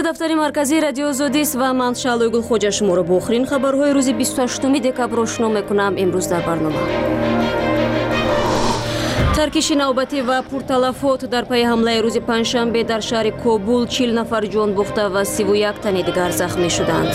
اینجا دفتر مرکزی رادیو آزادی است و من شعله گلخوجه شما را با آخرین خبرهای روز 28 دکبر آشنا میکنم. امروز در برنامه ترکیش نوبتی و پرتلفات در پی حمله روز پنجشنبه در شهر کابل 40 نفر جان باخته و 31 تن دیگر زخمی شدند.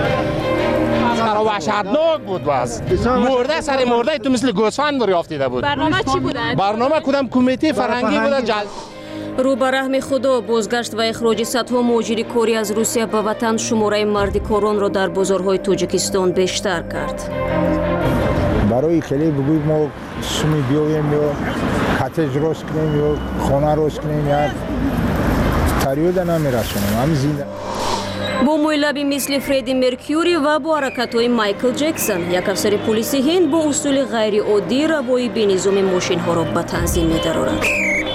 وحشتناک بود. باز مرده سر مرده تو مثل گوسفند دریافته بود. برنامه چی بود؟ برنامه کدام کمیته فرهنگی بود. رو به رحم خدا بازگشت و اخراج صدها مهاجر کاری از روسیه به وطن شماره مردکاران را در بازارهای تاجیکستان بیشتر کرد. برای خیلی بگوییم ما سومی بیایم یا کاتج روز کنیم یا خانه روز کنیم یا تریود نمیرسونیم. همین زنده با مویلابی مثل فردی مرکیوری و با حرکت‌های مایکل جکسون، یک افسر پلیسی هند با اصول غیر عادی روایی به نظام ماشین‌ها را به تنظیم می‌درآورد.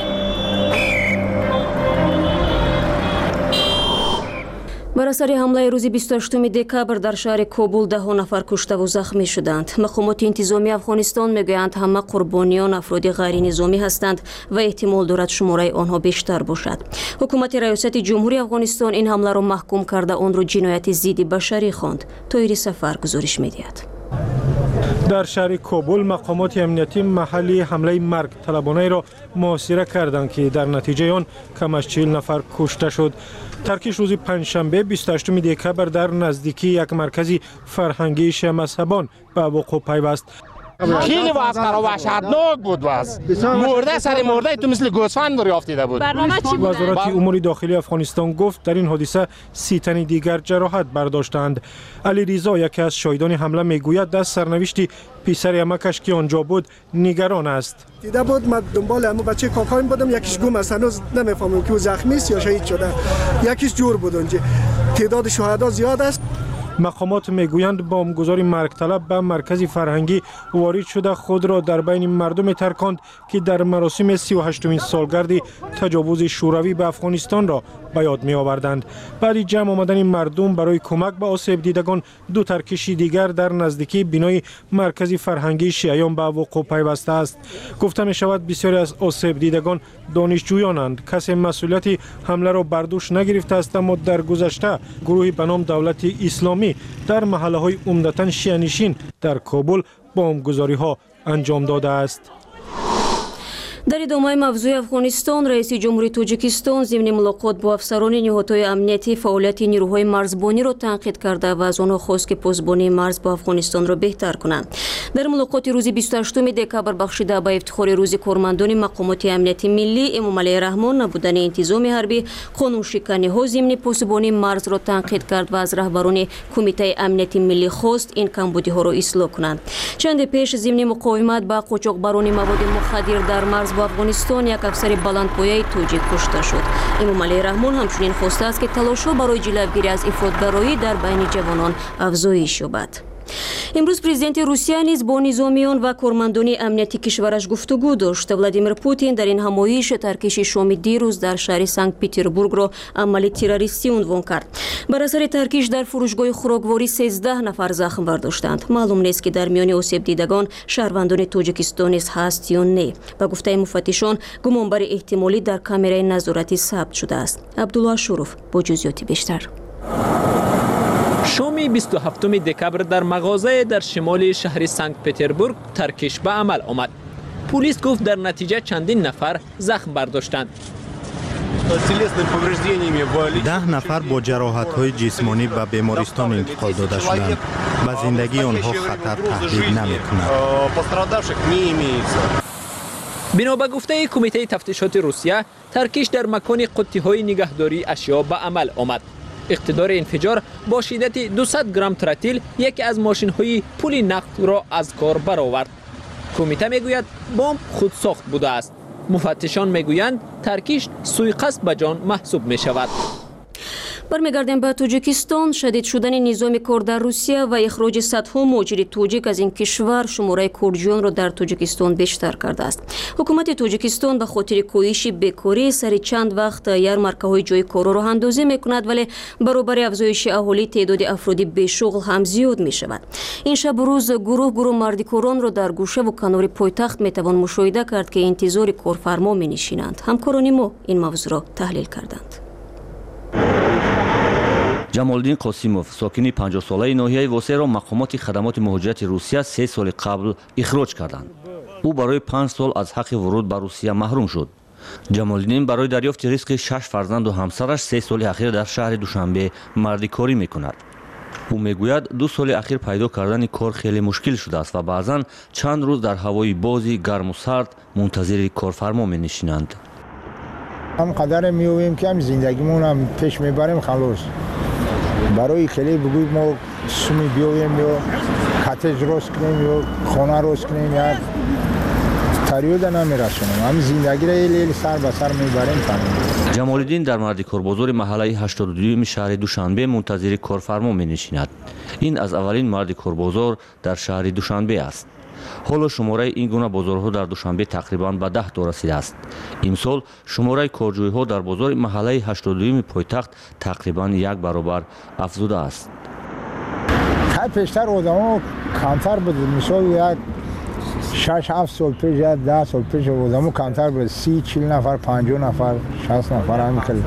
بر اثر حمله روز 28 دکبر در شهر کابل 10 نفر کشته و زخمی شدند. مقامات انتظامی افغانستان میگویند همه قربانیان افراد غیر نظامی هستند و احتمال دارد شماره آنها بیشتر باشد. حکومت ریاست جمهوری افغانستان این حمله را محکوم کرده آن را جنایت ضد بشری خواند. طاهر سفر گزارش می‌دهد. در شهر کابل مقامات امنیتی محلی حمله مرگ طلبانه را محاصره کردند که در نتیجه آن کم از 40 نفر کشته شد. ترکیش روز پنجشنبه 28 دکبر در نزدیکی یک مرکز فرهنگی شیعه مذهبان به وقوع پیوست. خیلی وحشتناک بود. باز مرده سر مرده تو مثل گوسفند دریافته بود. برنامه چی بود؟ وزارت امور داخلی افغانستان گفت در این حادثه 30 تن دیگر جراحت برداشتند. علی رضا یکی از شاهدان حمله میگوید در سرنوشت پسر عمکش که آنجا بود نگران است. دیده بود من دنبال همون بچه کاکایم بودم، یکیش گم است، هنوز نمیفهمم که او زخمی است یا شهید شده، یکیش جور بود. اونجا تعداد شهدا زیاد است. مقامات میگویند بمبگذار مرگ طلب به مرکز فرهنگی وارد شده خود را در بین مردم ترکاند که در مراسم 38مین سالگرد تجاوز شوروی به افغانستان را به یاد می آوردند. بعد جمع آمدن مردم برای کمک به آسیب دیدگان، دو ترکشی دیگر در نزدیکی بینای مرکز فرهنگی شیعیان به وقوع پیوسته است. گفته می شود بسیاری از آسیب دیدگان دانشجویانند. کسی مسئولیت حمله را بر دوش نگرفته است، اما در گذشته گروهی به نام دولت اسلامی در محله های عمدتاً شیعه نشین در کابل بمبگذاری ها انجام داده است. در ادامه موضوع افغانستان، رئیس جمهوری تاجیکستان ضمن ملاقات با افسران نهادهای امنیتی فعالیت نیروهای مرزبانی را تنقید کرده و از آنها خواست که پاسبانی مرز با افغانستان را بهتر کنند. در ملاقات روز 28 دکبر بخشیده به افتخار روز کارمندان مقامات امنیتی ملی، امام علی رحمان نبودن انتظام حربی قانون شکنی ها ضمن پاسبانی مرز را تنقید کرد و از رهبران کمیته امنیتی ملی خواست این کمبودی ها را اصلاح کنند. چند پیش ضمن مقاومت با قاچاقبران مواد مخدر در مرز با افغانستان یک افسر بلندپایه تاجیک کشته شد. امام علی رحمان همچنین خواسته است که تلاش‌ها برای جلوگیری از افراط‌گرایی در بین جوانان افزایش یابد. امروز پرزیدنت روسیه نیز با نظامیان و کارمندان امنیتی کشورش گفتگو داشت. ولادیمیر پوتین در این همایش ترکیش شام دیروز در شهر سنت پترزبورگ را عمل تروریستی عنوان کرد. بر اثر ترکیش در فروشگاه خوراکواری 13 نفر زخم برداشتند. معلوم نیست که در میان آسیب دیدگان شهروندان تاجیکستان هست یا نه. به گفته مفتشان گمانبر احتمالی در کامرای نظارتی ثبت شده است. عبدالله شروف با جزئیات بیشتر. شام 27 دکبر در مغازه در شمال شهر سنت پترزبورگ ترکیش به عمل آمد. پلیس گفت در نتیجه چندین نفر زخم برداشتند. 10 نفر با جراحت‌های جسمانی به بیمارستان انتقال داده شدند. به زندگی آنها خطر تهدید نمی‌کند. بنا به گفته کمیته تفتیشات روسیه، ترکیش در مکان قطی‌های نگهداری اشیا به عمل آمد. اقتدار انفجار با شدت 200 گرم تراتیل یکی از ماشین‌های پول نقد را از کار برآورد. کمیته میگوید بمب خودساخت بوده است. مفتشان میگویند ترکیش سوءقصد به جان محسوب می شود. برمیگردیم به تاجیکستان. شدید شدن نظام کار در روسیه و اخراج صدها مهاجر تاجیک از این کشور شماره کردیان را در تاجیکستان بیشتر کرده است. حکومت تاجیکستان به خاطر کاهش بیکاری سر چند وقت یارمارک‌های جای کار را اندازی می‌کند، ولی برابر افزایش اهالی تعداد افراد بی‌شغل هم زیاد می‌شود. این شب و روز گروه مردکاران را در گوشه و کنار پایتخت می‌توان مشاهده کرد که انتظار کارفرما می‌نشینند. همکاران ما این موضوع را تحلیل کردند. جمالدین قاسیموف ساکنی 50 ساله ناحیه واسه را مقامات خدمات مهاجرت روسیه 3 سال قبل اخراج کردند. او برای 5 سال از حق ورود به روسیه محروم شد. جمالدین برای دریافت رزق 6 فرزند و همسرش 3 سال اخیر در شهر دوشنبه مردکاری میکند. او میگوید 2 سال اخیر پیدا کردن کار خیلی مشکل شده است و بعضا چند روز در هوای بازی گرم و سرد منتظر کارفرما می نشینند. هم قدر میویم که هم زندگیمون هم پیش میبریم خلاص. برای خیلی بگوییم ما سومی بیایم یا کاتج روز کنیم یا خانه روز کنیم یا تریود نمیرسونیم. هم زندگی را لیل سر به سر میبریم. جمالدین در مردکار بازار محله 82 شهر دوشنبه منتظر کارفرما می نشیند. این از اولین مردکار بازار در شهر دوشنبه است. حالا شماره این گونه بازارها در دوشنبه تقریبا به 10 تا رسیده است. امسال شماره کارجویی‌ها در بازار محله 82 پایتخت تقریبا 1 برابر افزوده است. پیشتر آدم‌ها کمتر بود. مثلا 6-7 سال پیش یا 10 سال پیش آدم‌ها کمتر بود. 30-40 نفر، 50 نفر، 60 نفر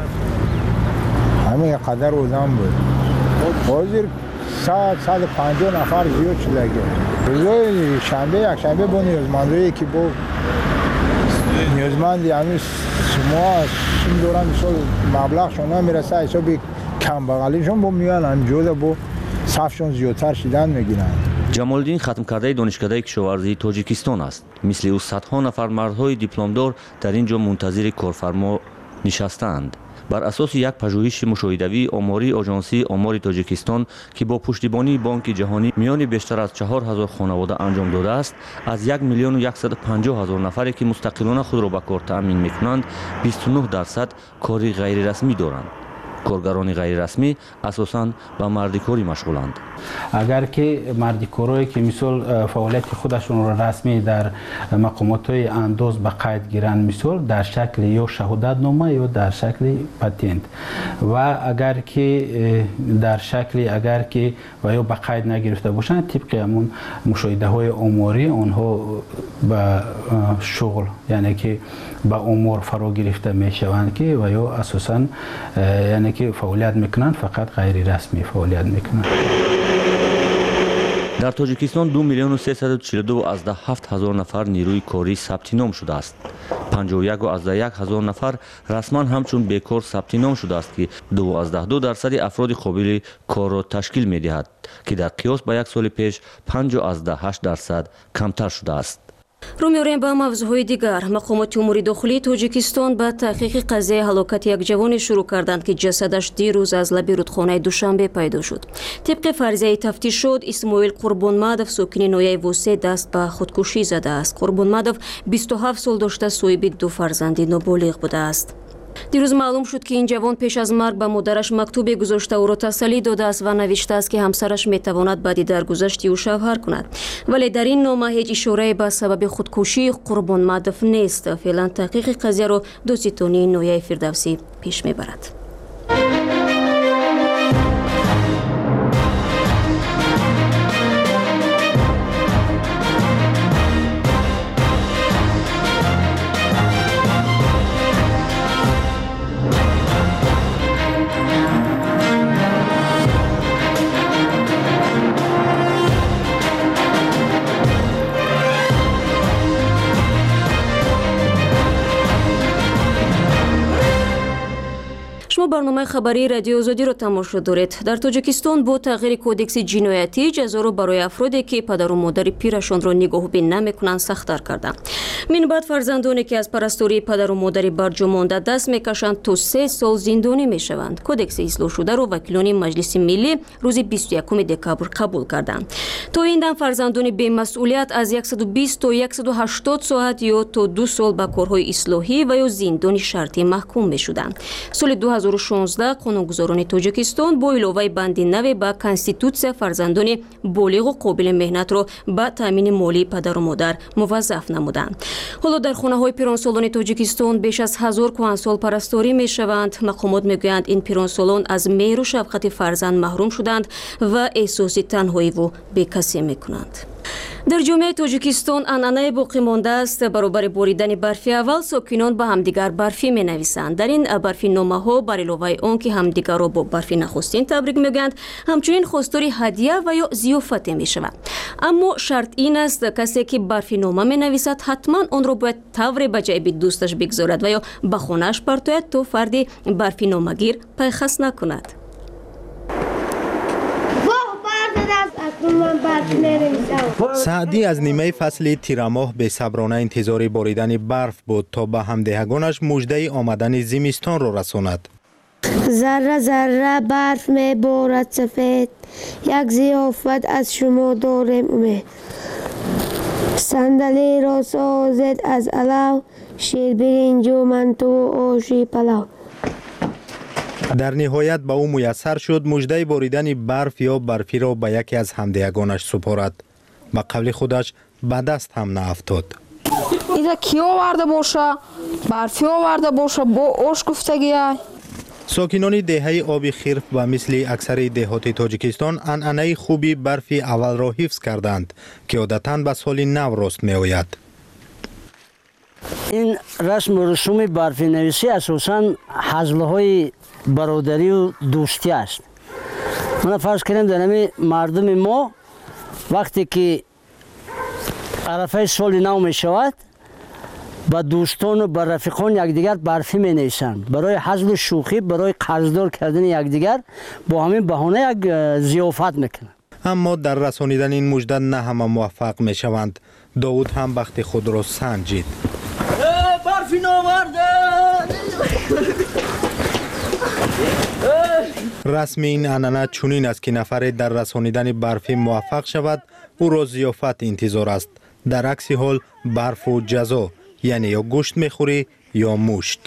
همین قدر آدم بود. حاضر 150 نفر زیاد شده. روزای شنبه یک شنبه با نیازمندایی که با نیازمندی هنوز شما این دوران مثال مبلغشون نمیرسه حساب کم بغلیشون با میان همجوده با صفشون زیادتر شدن میگیرن. جمالدین ختم کرده دانشکده کشاورزی تاجیکستان است. مثل او صدها نفر مردهای دیپلمدار در اینجا منتظر کارفرما نشستند. بر اساس یک پژوهش مشاهدوی آماری آژانسی آمار تاجیکستان که با پشتیبانی بانک جهانی میان بیشتر از 4000 خانواده انجام داده است، از 1,150,000 نفری که مستقلانه خود را به کار تأمین میکنند 29% کاری غیر رسمی دارند. کارگران غیر رسمی اساساً به مردکاری مشغولند. اگر که مردکارایی که مثل فعالیت خودشون را رسمی در مقامات های انداز به قید گیرند، مثل در شکل یا شهادت نامه یا در شکل پتنت، و اگر که در شکل اگر که و یا به قید نگرفته باشند طبق همون مشاهده های آماری آنها به شغل یعنی که به امور فرا گرفته می شوند که و یا اساساً یعنی که فعالیت میکنند، فقط غیر رسمی فعالیت میکنند. در تاجیکستان 2,342,007 نفر نیروی کاری ثبت نام شده است. 51,001 نفر رسما همچون بیکار ثبت نام شده است که 12% افراد قابل کار را تشکیل می دهد که در قیاس با یک سال پیش 5.8% کمتر شده است. رو می‌آوریم به موضوعهای دیگر. مقامات امور داخلی تاجیکستان به تحقیق قضیه هلاکت یک جوان شروع کردند که جسدش دیروز از لب رودخانه دوشنبه پیدا شد. طبق فرضیه تفتیش شد اسماعیل قربانمادov ساکن ناحیه وسه دست به خودکشی زده است. قربانمادov 27 سال داشته، صاحب 2 فرزند نابالغ بوده است. دیروز معلوم شد که این جوان پیش از مرگ به مادرش مکتوبی گذاشته او را تسلی داده است و نوشته است که همسرش میتواند بعد درگذشت او شوهر کند، ولی در این نامه هیچ اشاره به سبب خودکشی قربانمادov نیست. فعلا تحقیق قضیه را دوستانی نویای فردوسی پیش میبرد. برنامه خبری رادیو آزادی را تماشا دارید. در تاجیکستان با تغییر کودکس جنایتی جزا را برای افرادی که پدر و مادر پیرشان را نگاهبین نمیکنند سخت‌تر کردند. من بعد فرزندانی که از پرستاری پدر و مادر برجامانده دست میکشند تا 3 سال زندانی میشوند. کودکس اصلاح شده را وکیلان مجلس ملی روز 21 دکبر قبول کردند. تا این دم فرزندان بی‌مسئولیت از 120 تا 180 ساعت یا تا 2 سال به کارهای اصلاحی و یا زندانی شرطی محکوم میشدند. سال 2016 قانونگذاران تاجیکستان با علاوه بند 9 به کنستیتوسیا فرزندان بالغ و قابل مهنت را به تامین مالی پدر و مادر موظف نمودند. حالا در خانه‌های پیرانسالان تاجیکستان بیش از 1000 کهنسال پرستاری میشوند. مقامات میگویند این پیرانسالان از مهر و شفقت فرزند محروم شدند و احساس تنهایی و بی‌کسی میکنند. در جامعه تاجیکستان انعنه باقی مانده است برابر باریدن برفی اول ساکنان به همدیگر برفی می نویسند. در این برفی نامه ها بر علاوه آن که همدیگر را با برفی نخستین تبریک میگویند همچنین خواستار هدیه و یا ضیافت می شوند. اما شرط این است کسی که برفی نامه می نویسد حتما آن را باید طور به جیب دوستش بگذارد و یا به خانه‌اش پرتاید تا فردی برفی نامه گیر پیخست نکند. سعدی از نیمه فصل تیر ماه به صبرانه انتظار باریدن برف بود تا به همدهگانش مژده آمدن زمستان را رساند. ذره ذره برف می بارد سفید، یک ضیافت از شما داریم امید. صندلی را سازد از علو، شیر برنج و منتو و آشی پلو. در نهایت به او میسر شد مژده باریدن برف یا برفی را به یکی از همدهگانش سپارد. به قول خودش به دست هم نافتاد. ایده کی آورده باشه؟ برفی آورده باشه با آش گفتگی. ساکنان دهه آبی خرف و مثل اکثر دهات تاجیکستان انعنه خوبی برفی اول را حفظ کردند که عادتاً به سال نو راست می آید. این رسم و رسوم برفی نویسی اساساً حزب‌های برادری و دوستی است. من فرض کردم در مردم ما وقتی که عرفه سال نو می شود با دوستان و با رفیقان یکدیگر برفی می نویسند برای حزب و شوخی، برای قرضدار کردن یکدیگر با همین بهانه یک ضیافت میکنند. اما در رسانیدن این مژده نه همه موفق می شوند. داود هم بخت خود را سنجید. برفی ناورده. رسم این انعنه چنین است که نفر در رسانیدن برفی موفق شود او را ضیافت انتظار است. در عکس حال برف و جزا، یعنی یا گوشت میخوری یا مشت.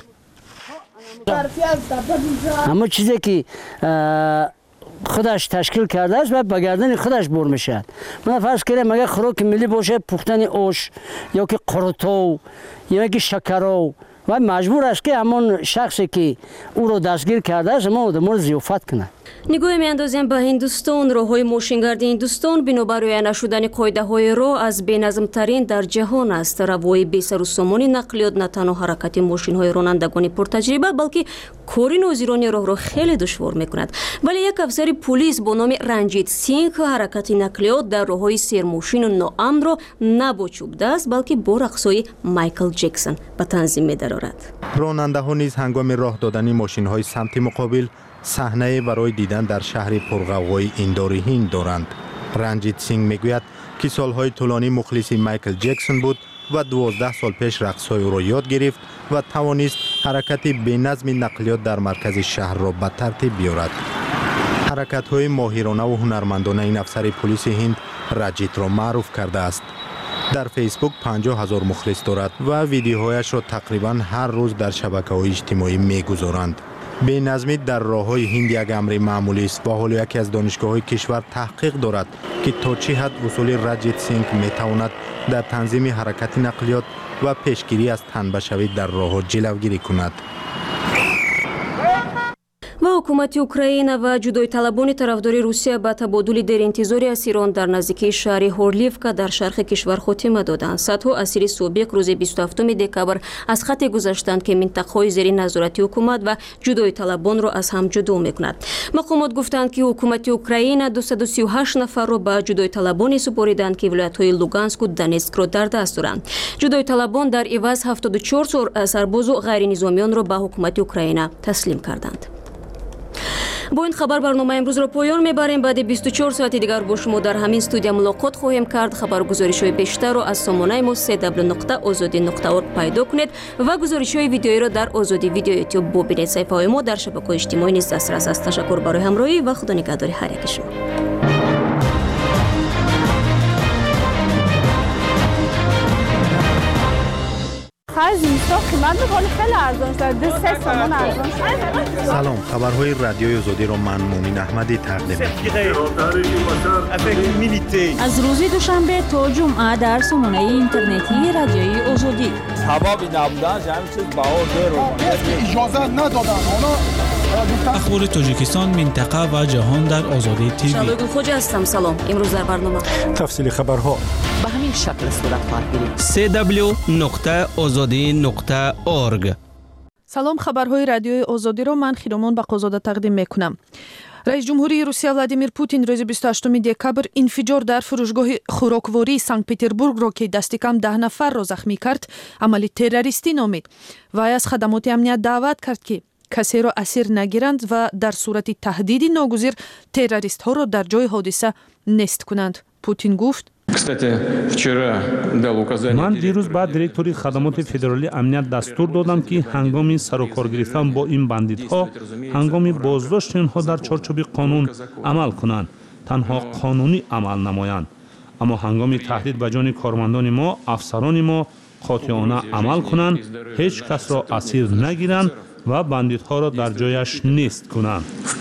اما چیزی که خودش تشکیل کرده است و به گردن خودش بر میشد. من فرض کردم اگر خوراک ملی باشه پختن آش یا که قرطو یا که شکرو و مجبور است که همون شخصی که او رو دستگیر کرده است ما رو ضیافت کنه. نگاه میاندازیم به هندوستان. راههای ماشینگردی هندوستان بنابر رعایت نشدن قاعده‌های راه از بی‌نظم‌ترین در جهان است. روی بی سر و سامان نقلیات نه تنها حرکت ماشین‌های رانندگان پرتجربه بلکه کاری ناظران راه را خیلی دشوار می‌کند. ولی یک افسر پلیس با نام رنجیت سینگ حرکت نقلیات در راههای سیرماشین و ناامن را نه با چوب دست بلکه با رقص‌های مایکل جکسون به تنظیم می‌دارد. راننده‌ها نیز هنگام راه دادن ماشین‌های سمت مقابل صحنه برای دیدن در شهر پرغوغای ایندوری هند دارند. رنجیت سینگ میگوید که سالهای طولانی مخلص مایکل جکسون بود و 12 سال پیش رقص‌های او را یاد گرفت و توانست حرکت بی‌نظم نقلیات در مرکز شهر را به ترتیب بیاورد. حرکت‌های ماهرانه و هنرمندانه این افسر پلیس هند رنجیت را معروف کرده است. در فیسبوک 50,000 مخلص دارد و ویدیوهایش را تقریباً هر روز در شبکه‌های اجتماعی می‌گذارند. بی‌نظمی در راه‌های هند یک امر معمولی است و حالا یکی از دانشگاه‌های کشور تحقیق دارد که تا چه حد اصول رنجیت سینگ می‌تواند در تنظیم حرکت نقلیات و پیشگیری از تنبشوی در راه‌ها جلوگیری کند. و حکومت اوکراین و جدای طلبان طرفدار روسیه به تبادل دیرانتظاری اسیران در نزدیکی شهر هورلیفکا در شرق کشور خاتمه دادند. صدها اسیر سابق روز 27 دکبر از خط گذشتند که منطقه‌های زیر نظارت حکومت و جدای طلبان را از هم جدا می‌کند. مقامات گفتند که حکومت اوکراین 238 نفر را به جدای طلبان سپاریدند که ولایت‌های لوگانسک و دونتسک را در دست دارند. جدای طلبان در عوض 74 سرباز و غیر نظامیان را به حکومت اوکراین تسلیم کردند. با این خبر برنامه امروز را پایان میبریم. بعد 24 ساعت دیگر با شما در همین استودیو ملاقات خواهیم کرد. خبرگزاری‌های بیشتر را از سامانه ما www.azadi.org پیدا کنید و گزارش‌های ویدیویی را در آزادی ویدیو یوتیوب ببینید. صفحه‌های ما در شبکه‌های اجتماعی نیز دسترس است. تشکر برای همراهی و خدا نگهدار هر یک شما. زمستان قیمت می‌کنه خیلی ارزان شد. 2-3 تومان ارزان شد. سلام، خبرهای رادیوی آزادی را من مومین احمدی تقدیم می‌کنم. از روز دوشنبه تا جمعه در سامانه اینترنتی رادیوی آزادی. هوا نبودن همین چیز بهار دور اجازه ندادن. اخبار تاجیکستان، منطقه و جهان در آزادی تیوی. شادو خوج هستم. سلام. امروز در برنامه تفصیل خبرها به همین شکل صورت خواهد گرفت. www.azadi.org. سلام، خبرهای رادیوی آزادی رو من خیرمان بقازاده تقدیم میکنم. رئیس جمهوری روسیه ولادیمیر پوتین روز 28 دکبر انفجار در فروشگاه خوراکواری سانت پتربورگ را که دست کم 10 نفر را زخمی کرد عملی تروریستی نامید. وی از خدمات امنیت دعوت کرد که کسی را اسیر نگیرند و در صورت تهدید ناگزیر تروریست ها را در جای حادثه نیست کنند. پوتین گفت: من دیروز بعد دیرکتوری خدمات فدرالی امنیت دستور دادم که هنگام سر و کار گرفتن با این بندیت‌ها، هنگام بازداشت اینها در چارچوب قانون عمل کنند، تنها قانونی عمل نمایند. اما هنگام تهدید به جان کارمندان ما، افسران ما قاطعانه عمل کنند، هیچ کس را اسیر نگیرند و بندیت‌ها را در جایش نیست کنند.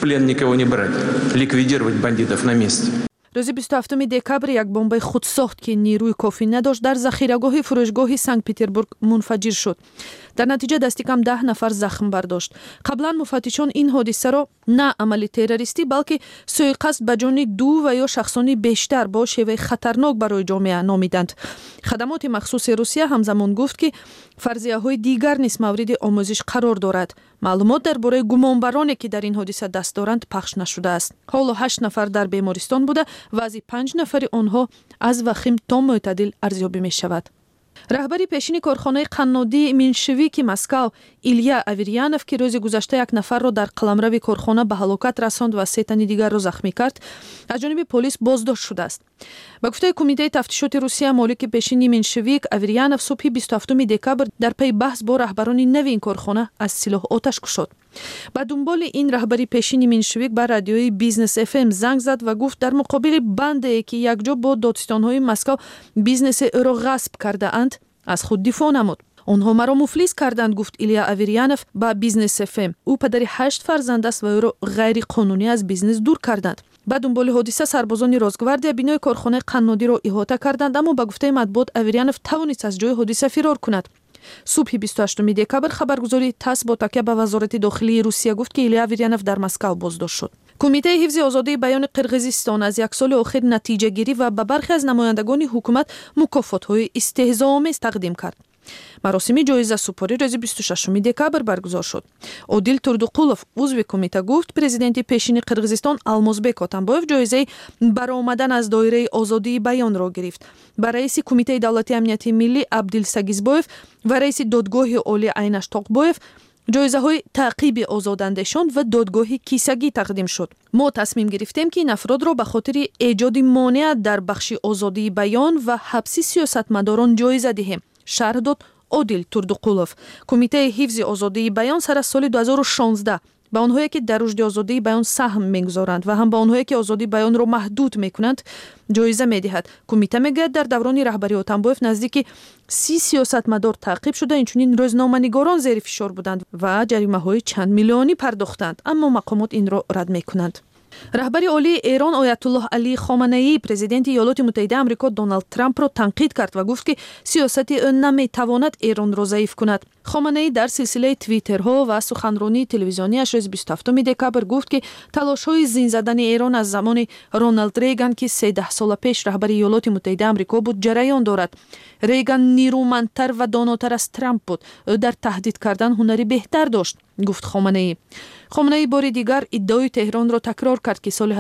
روز 27 دکبر یک بمب خودساخت که نیروی کافی نداشت در ذخیره‌گاه فروشگاه سانت پتربورگ منفجر شد. در نتیجه دست کم 10 نفر زخم برداشت. قبلا مفتشان این حادثه را نه عملی تروریستی بلکه سوءقصد به جان 2 و یا شخصانی بیشتر با شیوه خطرناک برای جامعه نامیدند. خدمات مخصوص روسیه همزمان گفت که فرضیه‌های دیگر نیز مورد آموزش قرار دارد. معلومات درباره گمانبرانی که در این حادثه دست دارند پخش نشده است. حالا 8 نفر در بیمارستان بوده و از 5 نفر آنها از وخیم تا معتدل ارزیابی می شود. رهبری پیشین کارخانه قنادی منشویک مسکو ایلیا آوریانوف که روز گذشته 1 نفر را در قلمرو کارخانه به هلاکت رساند و 3 تن دیگر را زخمی کرد، از جانب پلیس بازداشت شده است. با گفته کمیته تفتیشات روسیه، مالک پیشین منشویک آوریانوف صبح 27 دکبر در پی بحث با رهبران نوین این کارخانه از سلاح آتش کشید. با دنبال این رهبری پیشین منشویک بر رادیوی بیزنس اف ام زنگ زد و گفت در مقابل بنده که یک جا با دادستان‌های مسکو بیزنس او را غصب کرده اند از خود دفاع نمود. آنها مرا مفلس کردند، گفت ایلیا آوریانوف با بیزنس اف ام. او پدر 8 فرزند است و او را غیر قانونی از بیزنس دور کردند. با دنبال حادثه سربازان رازگواردیا بینای کارخانه قنادی را احاطه کردند، اما با گفته مطبوعات آوریانوف توانست از جای حادثه فرار کند. صبح 28 دکبر خبرگزاری تاس با تکیه به وزارت داخلی روسیه گفت که ایلیا آوریانوف در مسکو بازداشت شد. کمیته حفظ آزادی بیان قرقیزستان از 1 سال اخیر نتیجه گیری و به برخی از نمایندگان حکومت مکافات‌های استهزاآمیز تقدیم کرد. مراسم جایزه سپاری روز 26 دکبر برگزار شد. عادل تردوقولوف عضو کمیته گفت پرزیدنت پیشین قرقیزستان алмазбек атамбоев جایزه برآمدن از دایره آزادی بیان را گرفت. با رئیس کمیته دولتی امنیتی ملی عبدالسگیزبویف و رئیس دادگاه عالی عینش تاقبویف جایزه های تعقیب آزاداندهشان و دادگاه کیسگی تقدیم شد. ما تصمیم گرفتیم که این افراد را به خاطر ایجاد مانع در بخش آزادی بیان و حبس سیاستمداران جایزه دهیم، شرح داد عادل تردوقولوف. کمیته حفظ آزادی بیان سر از سال 2016 به آنهایی که در رشد آزادی بیان سهم می‌گذارند و هم به آنهایی که آزادی بیان را محدود می‌کنند جایزه می‌دهد. کمیته می‌گوید در دوران رهبری آتمبایف نزدیک 30 سیاستمدار تعقیب شده، اینچنین روزنامه‌نگاران زیر فشار بودند و جریمه‌های چند میلیونی پرداختند، اما مقامات این را رد می‌کنند. رهبری عالی ایران آیت الله علی خامنه‌ای پرزیدنت ایالات متحده آمریکا دونالد ترامپ را تنقید کرد و گفت که سیاست او نمی‌تواند ایران را ضعیف کند. خامنه‌ای در سلسله توییترها و سخنرانی تلویزیونیش روز 27 دکبر گفت که تلاش‌های زین زدن ایران از زمان رونالد ریگان که 13 سال پیش رهبر ایالات متحده آمریکا بود جریان دارد. ریگان نیرومندتر و داناتر از ترامپ بود. او در تهدید کردن هنری بهتر داشت، گفت خامنه‌ای. خامنه‌ای بار دیگر ادعای تهران را تکرار کرد که سال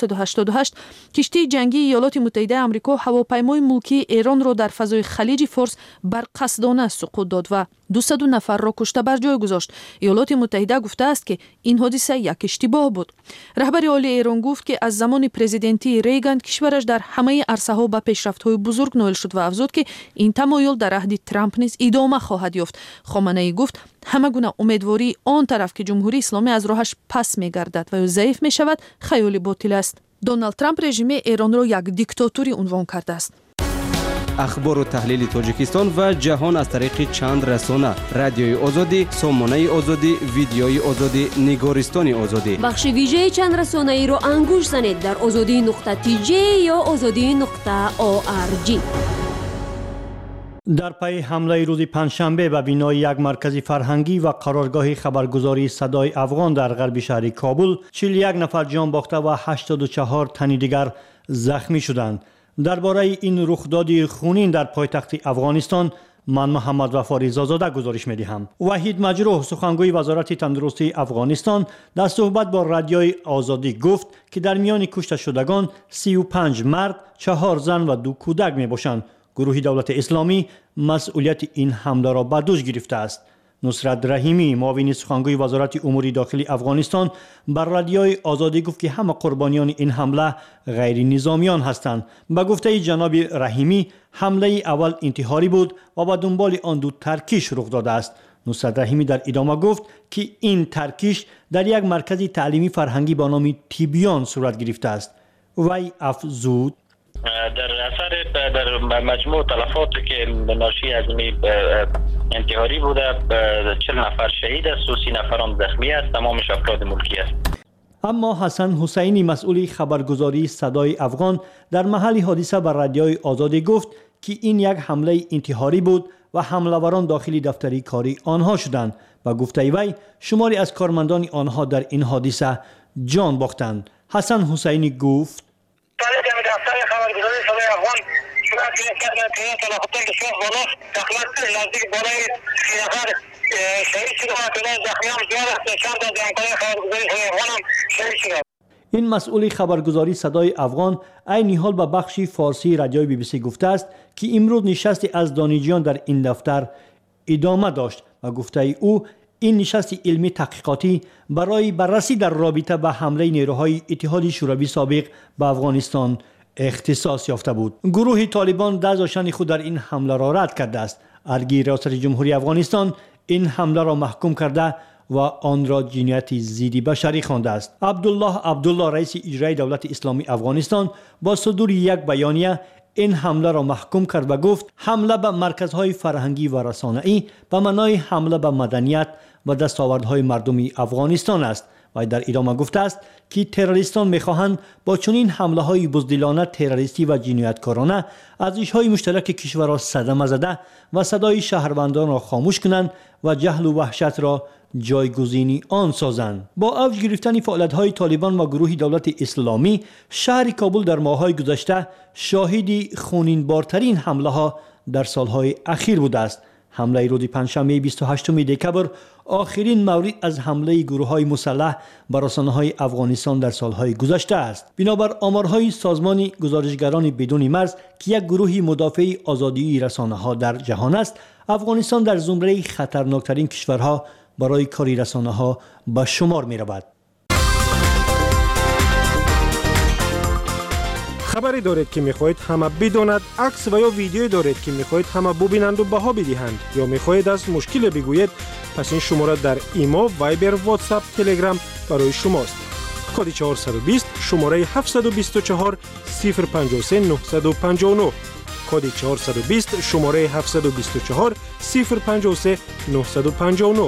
1988 کشتی جنگی ایالات متحده آمریکا هواپیمای ملکی ایران را در فضای خلیج فارس بر قصدانه سقوط داد و 200 نفر را کشته بر جای گذاشت. ایالات متحده گفته است که این حادثه یک اشتباه بود. رهبر عالی ایران گفت که از زمان پرزیدنتی ریگان کشورش در همه عرصه‌ها به پیشرفت‌های بزرگ نائل شد و افزود که این تمایل در عهد ترامپ نیز ادامه خواهد یافت. خامنه‌ای گفت همه گونه امیدواری آن طرف که جمهوری اسلامی از راهش پس می‌گردد و ضعیف می‌شود خیالی باطل است. دونالد ترامپ رژیم ایران را یک دیکتاتوری عنوان کرده است. اخبار و تحلیل تاجیکستان و جهان از طریق چند رسانه: رادیوی آزادی، سامانه آزادی، ویدیوی آزادی، نگارستان آزادی. بخش ویژه چند رسانه‌ای را انگوش زنید در azadi.tj یا azadi.org. در پی حمله روز پنجشنبه به بینای یک مرکز فرهنگی و قرارگاه خبرگزاری صدای افغان در غرب شهر کابل 41 نفر جان باخته و 84 تن دیگر زخمی شدند. درباره این رخداد خونین در پایتخت افغانستان من محمد وفا رضازاده گزارش می‌دهم. وحید مجروح سخنگوی وزارت تندرستی افغانستان در صحبت با رادیوی آزادی گفت که در میان کشته شدگان 35 مرد، 4 زن و 2 کودک میباشند. گروه دولت اسلامی مسئولیت این حمله را به دوش گرفته است. نصرت رحیمی معاون سخنگوی وزارت امور داخلی افغانستان بر رادیوی آزادی گفت که همه قربانیان این حمله غیر نظامیان هستند. به گفته جناب رحیمی حمله اول انتحاری بود و به دنبال آن 2 ترکیش رخ داده است. نصرت رحیمی در ادامه گفت که این ترکیش در یک مرکز تعلیمی فرهنگی به نام تیبیان صورت گرفته است. وی افزود در اثر در مجموع تلفاتی که ناشی از انتحاری بوده 40 نفر شهید است و 30 نفران زخمی است. تمامش افراد ملکی است. اما حسن حسینی مسئول خبرگزاری صدای افغان در محل حادثه بر رادیوی آزادی گفت که این یک حمله انتحاری بود و حمله‌وران داخل دفتری کاری آنها شدند. و گفته وی شماری از کارمندان آنها در این حادثه جان باختند. حسن حسینی گفت دفتر خبرگزاری صدای افغان صورت گرفت که تلفات بسیار بالا تقریبا نزدیک بالای 30 نفر شهید شده و تعداد زخمیان زیاد است. چند تا از همکاران خبرگزاری صدای افغان هم شهید شده. این مسئول خبرگزاری صدای افغان عین حال به بخش فارسی رادیوی بی بی سی گفته است که امروز نشستی از دانشجویان در این دفتر ادامه داشت و گفته او این نشست علمی تحقیقاتی برای بررسی در رابطه با حمله نیروهای اتحاد شوروی سابق به افغانستان اختصاص یافته بود. گروه طالبان دستاشن خود در این حمله را رد کرده است. ارگی ریاست جمهوری افغانستان این حمله را محکوم کرده و آن را جنایت ضد بشری خوانده است. عبدالله رئیس اجرایی دولت اسلامی افغانستان با صدور یک بیانیه این حمله را محکوم کرد و گفت حمله به مرکزهای فرهنگی و رسانه‌ای به معنای حمله به مدنیت و دستاوردهای مردمی افغانستان است. و در ادامه گفته است که تروریستان می‌خواهند با چنین حمله‌های بزدلانه تروریستی و جنایتکارانه ارزش‌های مشترک کشور را صدمه زده و صدای شهروندان را خاموش کنند و جهل و وحشت را جایگزینی آن سازند. با اوج گرفتن فعالیت‌های طالبان و گروه دولت اسلامی شهر کابل در ماه‌های گذشته شاهد خونین‌بارترین حمله‌ها در سال‌های اخیر بوده است. حمله روز پنجشنبه 28 دکبر آخرین مورد از حمله گروه‌های مسلح بر رسانه‌های افغانستان در سال‌های گذشته است. بنابر آمارهای سازمان گزارشگران بدون مرز که یک گروه مدافع آزادی رسانه‌ها در جهان است، افغانستان در زمره خطرناکترین کشورها برای کاری رسانه‌ها به شمار می‌رود. خبری دارید که می‌خواهید همه بداند، عکس و یا ویدیویی دارید که می‌خواهید همه ببینند و بها بدهند یا می‌خواهید از مشکل بگویید، پس این شماره در ایما، وایبر، واتساپ، تلگرام برای شماست. کد 420 شماره 724 053 959 کد 420 شماره 724 053 959.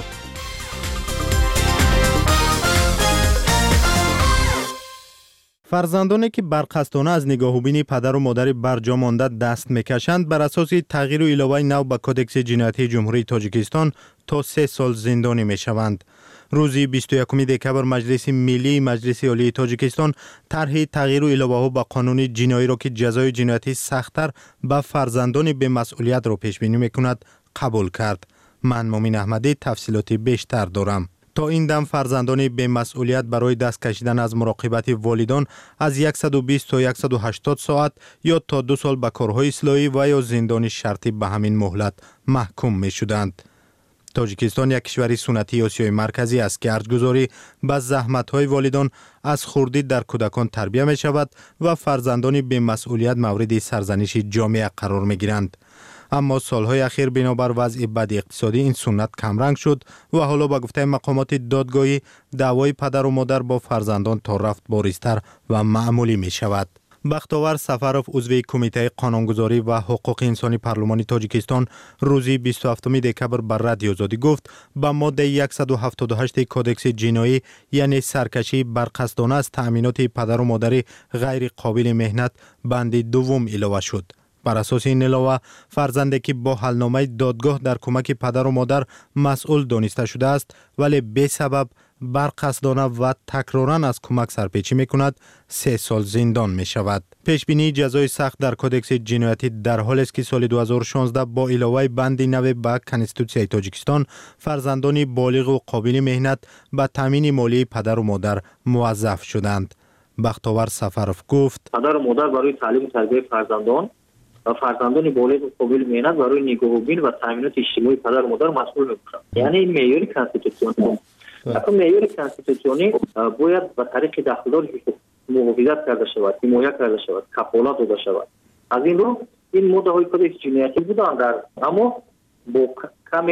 فرزندانی که برقصدانه از نگاهوبین پدر و مادر برجا مانده دست میکشند بر اساس تغییر و علاوه نو به کدکس جنایتی جمهوری تاجیکستان تا 3 سال زندانی میشوند. روز 21 دکبر مجلس ملی مجلس عالی تاجیکستان طرح تغییر و علاوه به قانون جنایی را که جزای جنایتی سخت‌تر به فرزندان به مسئولیت را پیش بینی میکند قبول کرد. من مومن احمدی تفصیلات بیشتر دارم. تا این دم فرزندان به مسئولیت برای دست کشیدن از مراقبت والدان از 120 تا 180 ساعت یا تا 2 سال به کارهای اصلاحی و یا زندان شرطی به همین مهلت محکوم می شدند. تاجیکستان یک کشور سنتی آسیای مرکزی است که ارزگذاری به زحمت‌های والدان از خردی در کودکان تربیت می شود و فرزندان به مسئولیت مورد سرزنش جامعه قرار می گیرند. اما سالهای اخیر بنابر وضع بد اقتصادی این سنت کمرنگ شد و حالا با گفته مقامات دادگاهی دعوای پدر و مادر با فرزندان تا رفت بارزتر و معمولی می شود. بختاور سفروف عضو کمیته قانونگذاری و حقوق انسانی پارلمان تاجیکستان روز 27 دکبر بر رادیو آزادی گفت به ماده 178 کدکس جنایی یعنی سرکشی برقصدانه از تأمینات پدر و مادر غیر قابل مهنت بند دوم علاوه شد. بر اساس این علاوه فرزندی که با حلنامه دادگاه در کمک پدر و مادر مسئول دانسته شده است ولی به سبب برقصدانه و تکرارا از کمک سرپیچی می کند 3 سال زندان می شود. پیش بینی جزای سخت در کدکس جنایتی در حال است که سال 2016 با علاوه بندی 90 به کنستیتوسیای تاجیکستان فرزندان بالغ و قابل مهنت به تامین مالی پدر و مادر موظف شدند. بختاور سفرف گفت پدر و مادر برای تعلیم و تربیت فرزندان و فرزندان بالغ و قابل مهنت برای نگاهبین و تامینات اجتماعی پدر و مادر مسئول می‌باشند. یعنی این معیار کنستیتوسیونی اصلا معیار کنستیتوسیونی باید به طریق دخلدار محافظت کرده شود، حمایت کرده شود، کفالت داده شود. از این رو این ماده‌های کدکس جنایتی بودند اما با کم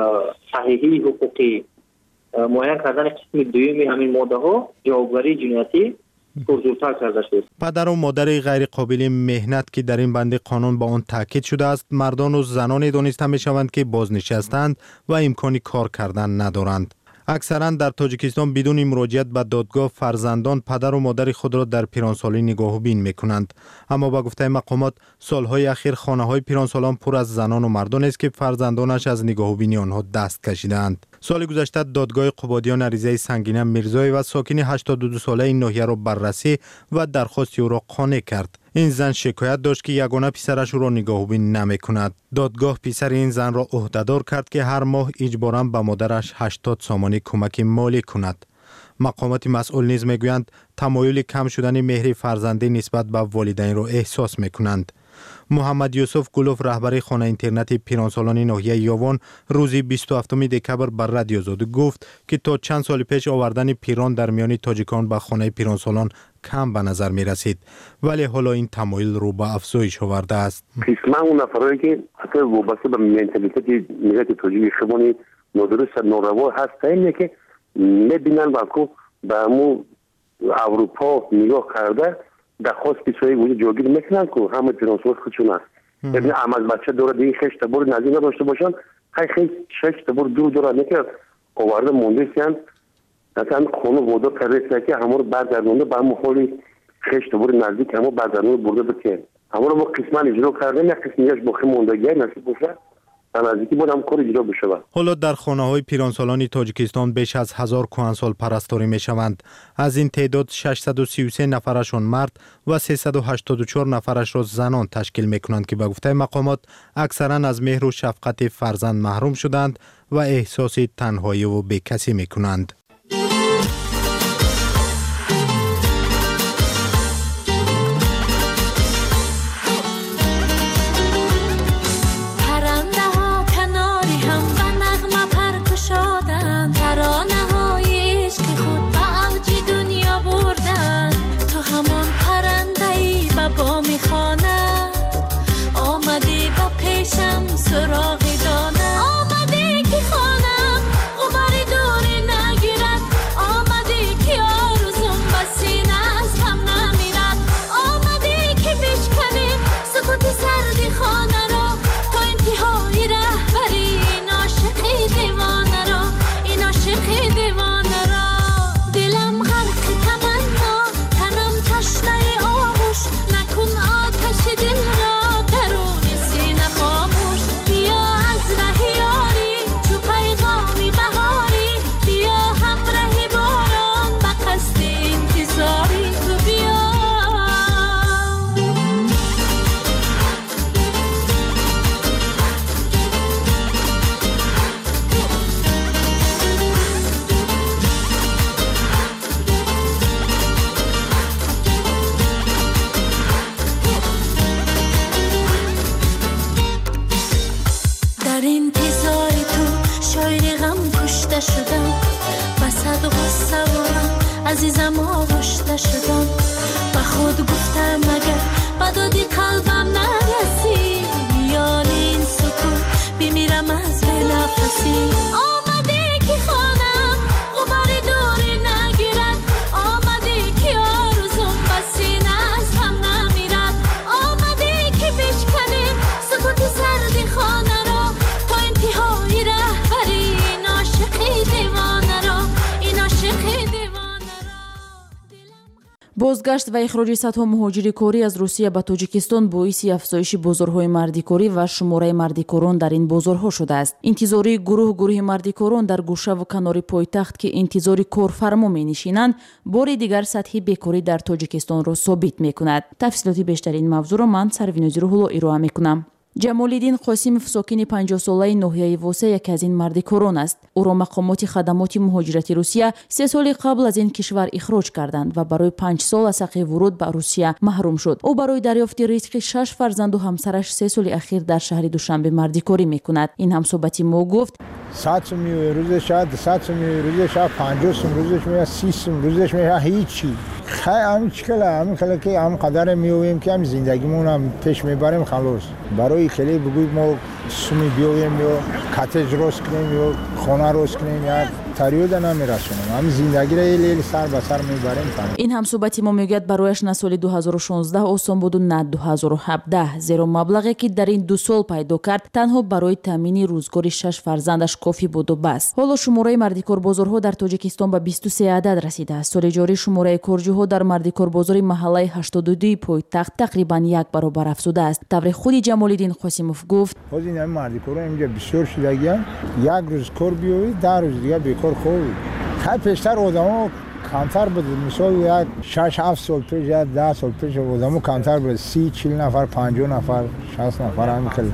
صحیحی حقوقی معین کردن قسم دوم همین ماده‌ها جوابگری جنایتی پرزورتر کرده شد. پدر و مادر غیر قابل مهنت که در این بند قانون با آن تاکید شده است مردان و زنان دانسته می شوند که بازنشستند و امکان کار کردن ندارند. اکثرا در تاجیکستان بدون مراجعت به دادگاه فرزندان پدر و مادر خود را در پیرانسالی نگاهبین می‌کنند. اما با گفته مقامات سالهای اخیر خانه‌های پیرانسالان پر از زنان و مردان است که فرزندانش از نگاهبینی آنها دست کشیدند. سال گذشته دادگاه قبادیان عریضه سنگینه میرزایی و ساکن 82 ساله این ناحیه را بررسی و درخواست او را قانع کرد. این زن شکایت داشت که یگانه پسرش او را نگاهبین نمی‌کند. دادگاه پسر این زن را عهده‌دار کرد که هر ماه اجباراً به مادرش 80 سامانی کمک مالی کند. مقامات مسئول نیز میگویند تمایل کم شدن مهر فرزندی نسبت به والدین را احساس می‌کنند. محمد یوسف گلوف رهبر خانه اینترنت پیرانسالان ناحیه یاوان روز 27 دکبر بر رادیو آزادی گفت که تا چند سال پیش آوردن پیران در میان تاجیکان به خانه پیرانسالان کم به نظر می رسید ولی حالا این تمایل رو به افزایش آورده است. قسما اون افرادی که حتی وابسته به منتالیته ملت تاجیک خودمون نادرست ناروا هست اینه که میبینن که به همون اروپا نگاه کرده درخواست پیشایی وجود جاگیر میکنن که همه پیرانسال خودشون هست. یعنی عمل بچه داره دیگه خیش تبور نزدیک نداشته باشن خیلی شش تبور دور داره نکرد آورده مونده سیان مثلا خونه ودا کرده که همه رو برگردونده به همون حالی خیش تبور نزدیک همه برگردونده برده بکن همه رو با قسمان اجرا کرده نه قسمیش باقی موندگی نصیب بشه نزدیکی بود هم کار اجرا بشه. حالا در خانه‌های پیرانسالان تاجیکستان بیش از 1000 کهنسال پرستاری می‌شوند. از این تعداد 633 نفرشان مرد و 384 نفرش را زنان تشکیل می‌کنند که به گفته مقامات اکثراً از مهر و شفقت فرزند محروم شدند و احساس تنهایی و بی‌کسی می‌کنند. عزیزم آغشته شدم و خود گفتم اگر با دادی قلبم نرسی میان این سکوت بمیرم از بنفسی آمده که خانم غبار دوری نگیرد آمده که آرزوم بسینه از هم نمیرد آمده که بشکنیم سکوت سردی خانه را تا انتهای رهبری این عاشقی دیوانه را این عاشقی دیوانه. با بازگشت و اخراج صدها مهاجر کاری از روسیه به تاجیکستان باعث افزایش بازارهای مردیکاری و شماره مردیکاران در این بازارها شده است. انتظاری گروه مردیکاران در گوشه و کنار پایتخت که انتظاری کارفرما می‌نشینند، بار دیگر سطح بیکاری در تاجیکستان را ثابت می‌کند. تفصیلات بیشتر این موضوع را من سروینوزی روح‌الله ارائه می‌کنم. جمال‌الدین قاسمов ساکن 50 ساله ناحیه واسه یکی از این مردیکاران است. او را مقامات خدمات مهاجرتی روسیه 3 سال قبل از این کشور اخراج کردند و برای 5 سال از حق ورود به روسیه محروم شد. او برای دریافت رزق 6 فرزند و همسرش 3 سال اخیر در شهر دوشنبه مردیکاری میکند. این همصحبتی ما گفت 100 سوم روزش شاید 200 سوم روزش شاید 50 سوم روزش میاد 30 سوم روزش میاد هیچی. خیلی همین چیکار که هم قدر میویم که هم زندگیمون هم پیش میبریم خلاص. برای خیلی بگویم ما سومی بیایم یا کاتج روز کنیم یا خانه روز کنیم یا تریود نمیرسونیم. هم زندگی را لیل سر به سر میبریم. این همصحبتی ما میگوید برایش نه سال 2016 آسان بود و نه 2017 زیرا مبلغی که در این 2 سال پیدا کرد تنها برای تامین روزگار 6 فرزندش کافی بود و بس. حالا شماره مردیکار بازارها در تاجیکستان به 23 عدد رسیده است. سال جاری شماره کارجوها در مردیکار بازار محله 82 پایتخت تقریبا 1 برابر افزوده است. طور خود جمال‌الدین قاسمov گفت خود این مردیکارا اینجا بسیار شدگیان، یک روز کار بیایی 10 روز دیگه بیکار خوب. خیلی پیشتر آدما کمتر بود. مثلا یک 6-7 سال پیش یا 10 سال پیش آدما کمتر بود. 30-40 نفر 50 نفر 60 نفر هم کل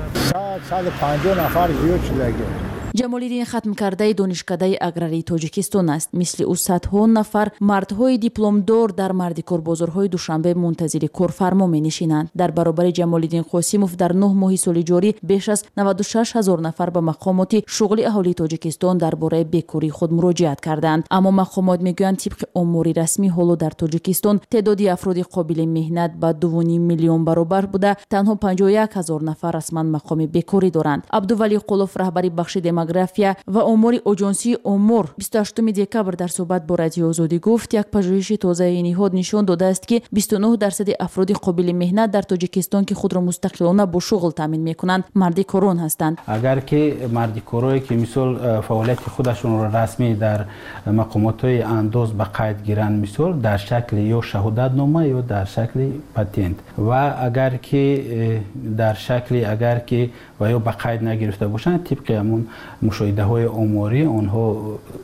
150 نفر زیاد شدگی. جمال‌الدین ختم کرده دانشکده اگراری تاجیکستان است. مثل او صدها نفر مردهای دیپلمدار در مردیکار بازارهای دوشنبه منتظر کارفرما می‌نشینند. در برابر جمال‌الدین قاسمov در 9 ماه سال جاری بیش از 96,000 نفر به مقامات شغلی اهالی تاجیکستان درباره بیکاری خود مراجعت کردند. اما مقامات میگویند طبق آمار رسمی حالا در تاجیکستان تعداد افراد قابل مهنت به 2.5 میلیون برابر بوده. تنها 51,000 نفر رسما مقام بیکاری دارند. عبدولی قلوف رهبری بخش دموگرافیا و امور اجنسی امور 28 دکبر در صحبت با رادیو آزادی گفت یک پژوهش تازه نهاد نشان داده است که 29% افراد قابل مهنت در تاجیکستان که خود را مستقلانه با شغل تامین میکنند مردیکاران هستند. اگر که مردیکارایی که مثل فعالیت خودشون را رسمی در مقامات انداز به قید گیرند مثل در شکل یا شهادت نامه یا در شکل پتنت و اگر که در شکل اگر که و یا به قید نگرفته باشند طبق همون مشاهده های آماری آنها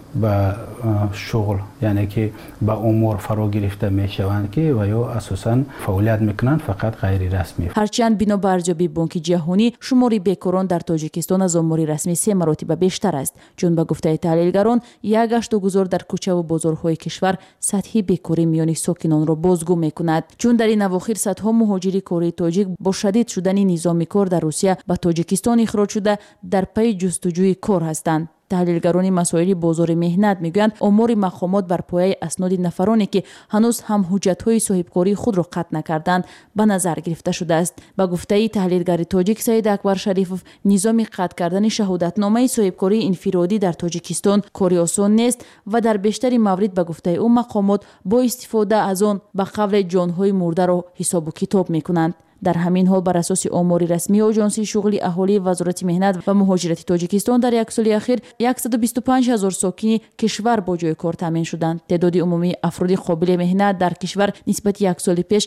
به شغل یعنی که به امور فرا گرفته می شوند که و یا اساساً فعالیت میکنند فقط غیر رسمی. هرچند بنا به ارزیابی بانک جهانی شمار بیکاران در تاجیکستان از آمار رسمی 3 مراتب بیشتر است. چون به گفته تحلیلگران یک گشت‌وگذار در کوچه و بازارهای کشور سطح بیکاری میان ساکنان را بازگو میکند. چون در این اواخر صدها مهاجر کاری تاجیک با شدید شدن نظام کار در روسیه به تاجیکستان اخراج شده در پی جستجوی کار هستند. تحلیلگران مسائل بازار مهنت میگویند آمار مقامات بر پایه اسناد نفرانی که هنوز هم حجت‌های صاحبکاری خود را قطع نکردند به نظر گرفته شده است. به گفته تحلیلگر تاجیک سید اکبر شریفوف نظام قطع کردن شهادتنامه صاحبکاری انفرادی در تاجیکستان کاری آسان نیست و در بیشتر موارد به گفته او مقامات با استفاده از آن به قبل جان‌های مرده را حساب و کتاب میکنند. در همین حال بر اساس آمار رسمی اژانس شغلی اهالی وزارت مهنت و مهاجرت تاجیکستان در یک سال اخیر 125,000 ساکن کشور با جای کار تامین شدند. تعداد عمومی افراد قابل مهنت در کشور نسبت یک سال پیش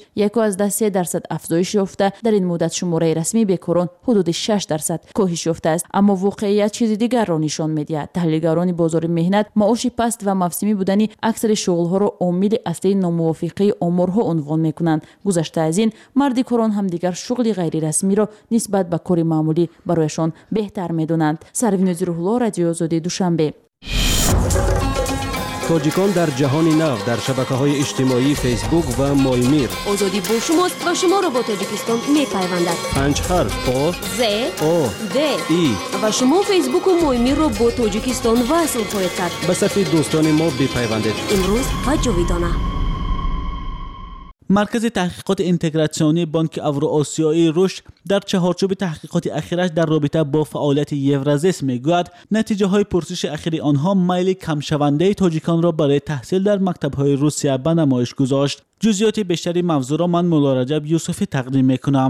1.3% افزایش یافته. در این مدت شماره رسمی بیکاران حدود 6% کاهش یافته است. اما واقعیت چیز دیگر را نشان می‌دهد. تحلیلگران بازار مهنت معاش پست و موسمی بودن اکثر شغل‌ها را عامل اصلی ناموافقه آمارها عنوان می‌کنند. گذشته از این مردیکاران هم دیگر شغل غیر رسمی را نسبت به کار معمولی برایشان بهتر می‌دانند. سروینوزی روح‌الله، رادیو آزادی، دوشنبه. تاجیکان در جهان نو در شبکه‌های اجتماعی فیسبوک و مایمیر. آزادی با شماست و شما را با تاجیکستان می‌پیوندد. 5 حرف آ ز او د ای و شما فیسبوک و مایمیر را با تاجیکستان وصل خواهید کرد. به صفحه دوستان ما بپیوندید. امروز و جاویدانه. مرکز تحقیقات اینتگراسیونی بانک اوراسیایی رشد در چهارچوب تحقیقات اخیرش در رابطه با فعالیت یورازیس میگوید نتیجه های پرسش اخیر آنها میل کم شونده تاجیکان را برای تحصیل در مکتب‌های روسیه به نمایش گذاشت. جزئیات بیشتری موضوع را من مولا رجب یوسفی تقدیم میکنم.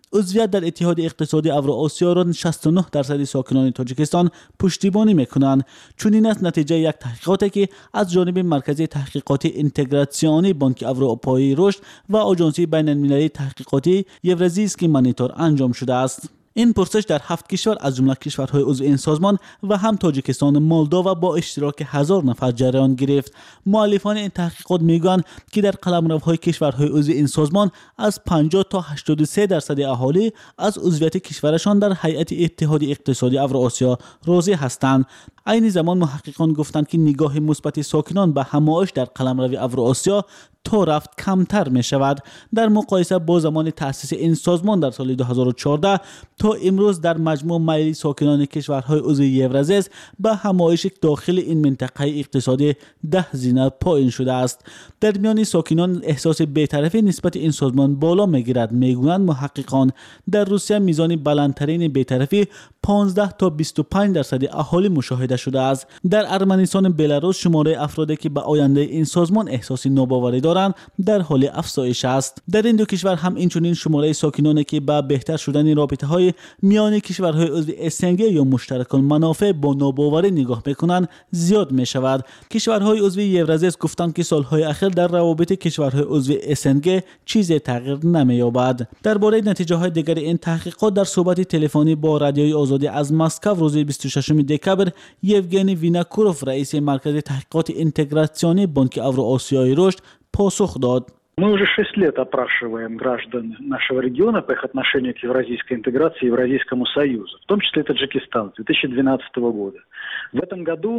عضویت در اتحاد اقتصادی اوراسیا را 69% ساکنان تاجیکستان پشتیبانی میکنند. چون این است نتیجه یک تحقیقاتی که از جانب مرکز تحقیقاتی اینتگراسیونی بانک اروپایی رشد و آژانسی بین المللی تحقیقاتی یورازیسکی مانیتور انجام شده است. این پرسش در 7 کشور از جمله کشورهای عضو این سازمان و هم تاجیکستان مولداوا با اشتراک 1000 نفر جریان گرفت. مؤلفان این تحقیقات میگویند که در قلمروهای کشورهای عضو این سازمان از 50 تا 83% اهالی از عضویت کشورشان در هیئت اتحاد اقتصادی اوراسیا راضی هستند. عین زمان محققان گفتند که نگاه مثبت ساکنان به همایش در قلمرو اوراسیا تا رفت کمتر می شود. در مقایسه با زمان تأسیس این سازمان در سال 2014 تا امروز در مجموع میل ساکنان کشورهای عضو یورازیس به همایش داخل این منطقه اقتصادی 10 زینه پایین شده است. در میان ساکنان احساس بی‌طرفی نسبت این سازمان بالا میگیرد. میگویند محققان در روسیه میزان بلندترین بی‌طرفی 15 تا 25% اهالی مشاهده شده است. در ارمنستان بلاروس شماره افرادی که به آینده این سازمان احساس ناباوری دارند در حال افزایش است. در این دو کشور هم اینچنین شماره ساکنانی که به بهتر شدن رابطه‌های میان کشورهای عضو اسنگ یا مشترکان منافع با ناباوری نگاه می‌کنند زیاد می‌شود. کشورهای عضو یورازیس گفتند که سالهای اخیر در روابط کشورهای عضو اسنگ چیزی تغییر نمی‌یابد. درباره نتیجه‌های دیگر این تحقیقات در صحبت تلفنی با رادیوی آزادی از مسکو روز 26 دکبر یوگنی ویناکوروف رئیس مرکز تحقیقات اینتگراسیونی بانک اوراسیایی رشد پاسخ داد. Мы уже 6 лет опрашиваем граждан нашего региона по их отношению к евразийской интеграции и Евразийскому союзу, в том числе Таджикистан с 2012 года. В этом году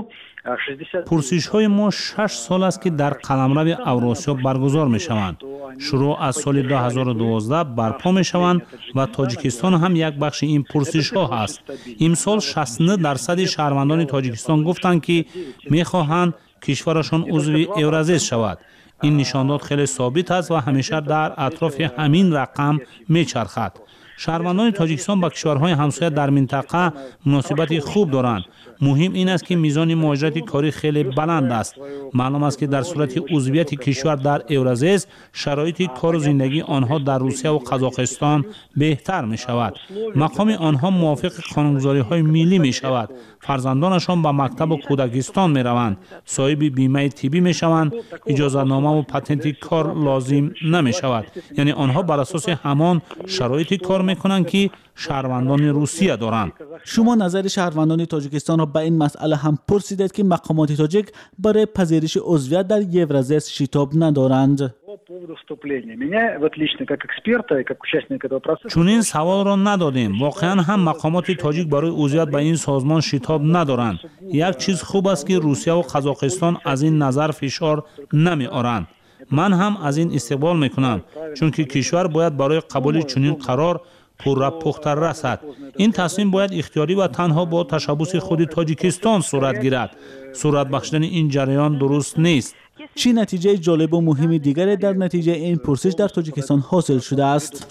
60 پرسش‌های ما 6 سال است که در قلمرو اوراسیا برگزار می‌شوند. شروع از سال 2012 برپا می‌شوند و تاجیکستان هم یک بخش این پرسش‌ها است. امسال 69% شهروندان تاجیکستان گفتند که می‌خواهند کشورشان عضو یورازیس شود. این نشانداد خیلی ثابت است و همیشه در اطراف همین رقم میچرخد. شهروندان تاجیکستان با کشورهای همسایه در منطقه مناسبت خوب دارند. مهم این است که میزان مهاجرت کاری خیلی بلند است. معلوم است که در صورت عضویت کشور در یورازیس شرایط کار و زندگی آنها در روسیه و قزاقستان بهتر می شود. مقام آنها موافق قانونگذاری های ملی می شود. فرزندانشان به مکتب و کودکستان می روند. صاحب بیمه طبی می شوند. اجازه نامه و پتنت کار لازم نمی شود. یعنی آنها بر اساس همان شرایط کار می کنند که شهروندان روسیه دارند. شما نظر شهروندان تاجیکستان را به این مسئله هم پرسیدید که مقامات تاجیک برای پذیرش عضویت در یورازیس شتاب ندارند. چون این سوال را ندادیم. واقعا هم مقامات تاجیک برای عضویت به این سازمان شتاب ندارند. یک چیز خوب است که روسیه و قزاقستان از این نظر فشار نمی آورند. من هم از این استقبال میکنم، چون که کشور باید برای قبول چنین قرار پختر رسد. این تصمیم باید اختیاری و تنها با تشبث خود تاجیکستان صورت گیرد. صورت بخشیدن این جریان درست نیست. چی نتیجه جالب و مهمی دیگری در نتیجه این پرسش در تاجیکستان حاصل شده است؟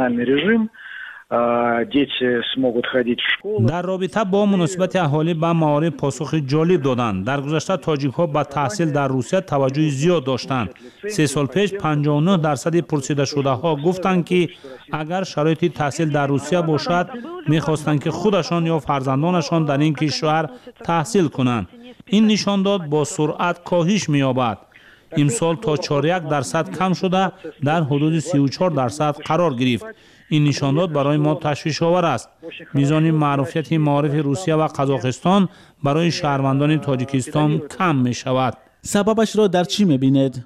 در رابطه با مناسبت اهالی به موارد پاسخ جالب دادند. در گذشته تاجیک ها به تحصیل در روسیه توجه زیاد داشتند. 3 سال پیش 59% پرسیده شده ها گفتند که اگر شرایط تحصیل در روسیه باشد می‌خواستند که خودشان یا فرزندانشان در این کشور تحصیل کنند. این نشانداد با سرعت کاهش می‌یابد. امسال تا 4.1% کم شده در حدود 34% قرار گرفت. این نشانداد برای ما تشویش آور است. میزان معروفیت معارف روسیه و قزاقستان برای شهروندان تاجیکستان کم می شود. سببش را در چی می بینید؟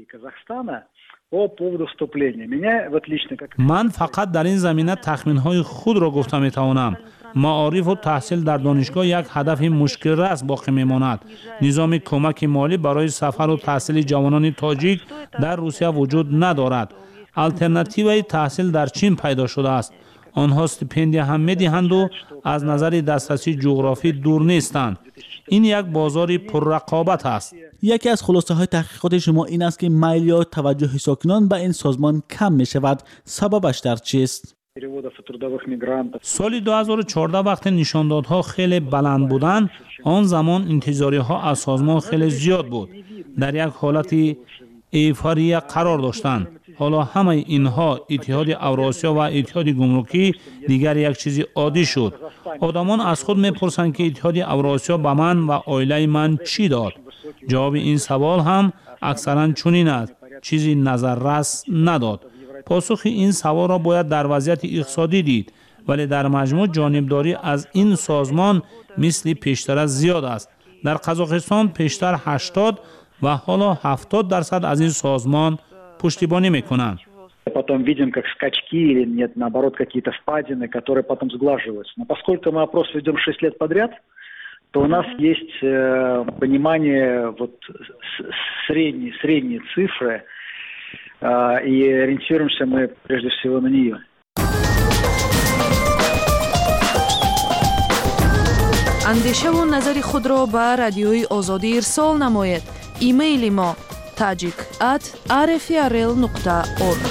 من فقط در این زمینه تخمین های خود را گفته می توانم. معارف و تحصیل در دانشگاه یک هدف مشکل رس باقی میماند. نظام کمک مالی برای سفر و تحصیل جوانان تاجیک در روسیه وجود ندارد. الترناتیوی تحصیل در چین پیدا شده است. آنها استیپندیا هم می‌دهند و از نظر دسترسی جغرافی دور نیستند. این یک بازار پررقابت است. یکی از خلاصه های تحقیقات شما این است که میل یا توجه ساکنان به این سازمان کم می شود. سببش در چیست؟ سال 2014 وقتی نشاندادها خیلی بلند بودند، آن زمان انتظاری ها از سازمان خیلی زیاد بود. در یک حالت ایفوری قرار داشتند. حالا همه اینها اتحاد اوراسیا و اتحاد گمرکی دیگر یک چیزی عادی شد. آدمان از خود میپرسند که اتحاد اوراسیا به من و عائله من چی داد؟ جواب این سوال هم اکثرا چنین است: چیزی نظررس نداد. پاسخ این سوال را باید در وضعیت اقتصادی دید، ولی در مجموع جانبداری از این سازمان مثل پیشتر زیاد است. در قزاقستان پیشتر 80 و حالا 70% از این سازمان پشتیبانی میکنند. Потом видим, как скачки или нет, наоборот, какие-то впадины, которые потом сглаживаются. Но поскольку мы опрос ведем 6 лет подряд, то у нас есть понимание вот средние цифры, и ориентируемся мы прежде всего на нее. андеша ва назари худро ба радиои озодӣ ирсол намоед. имейли мо tajik@rfrl.org.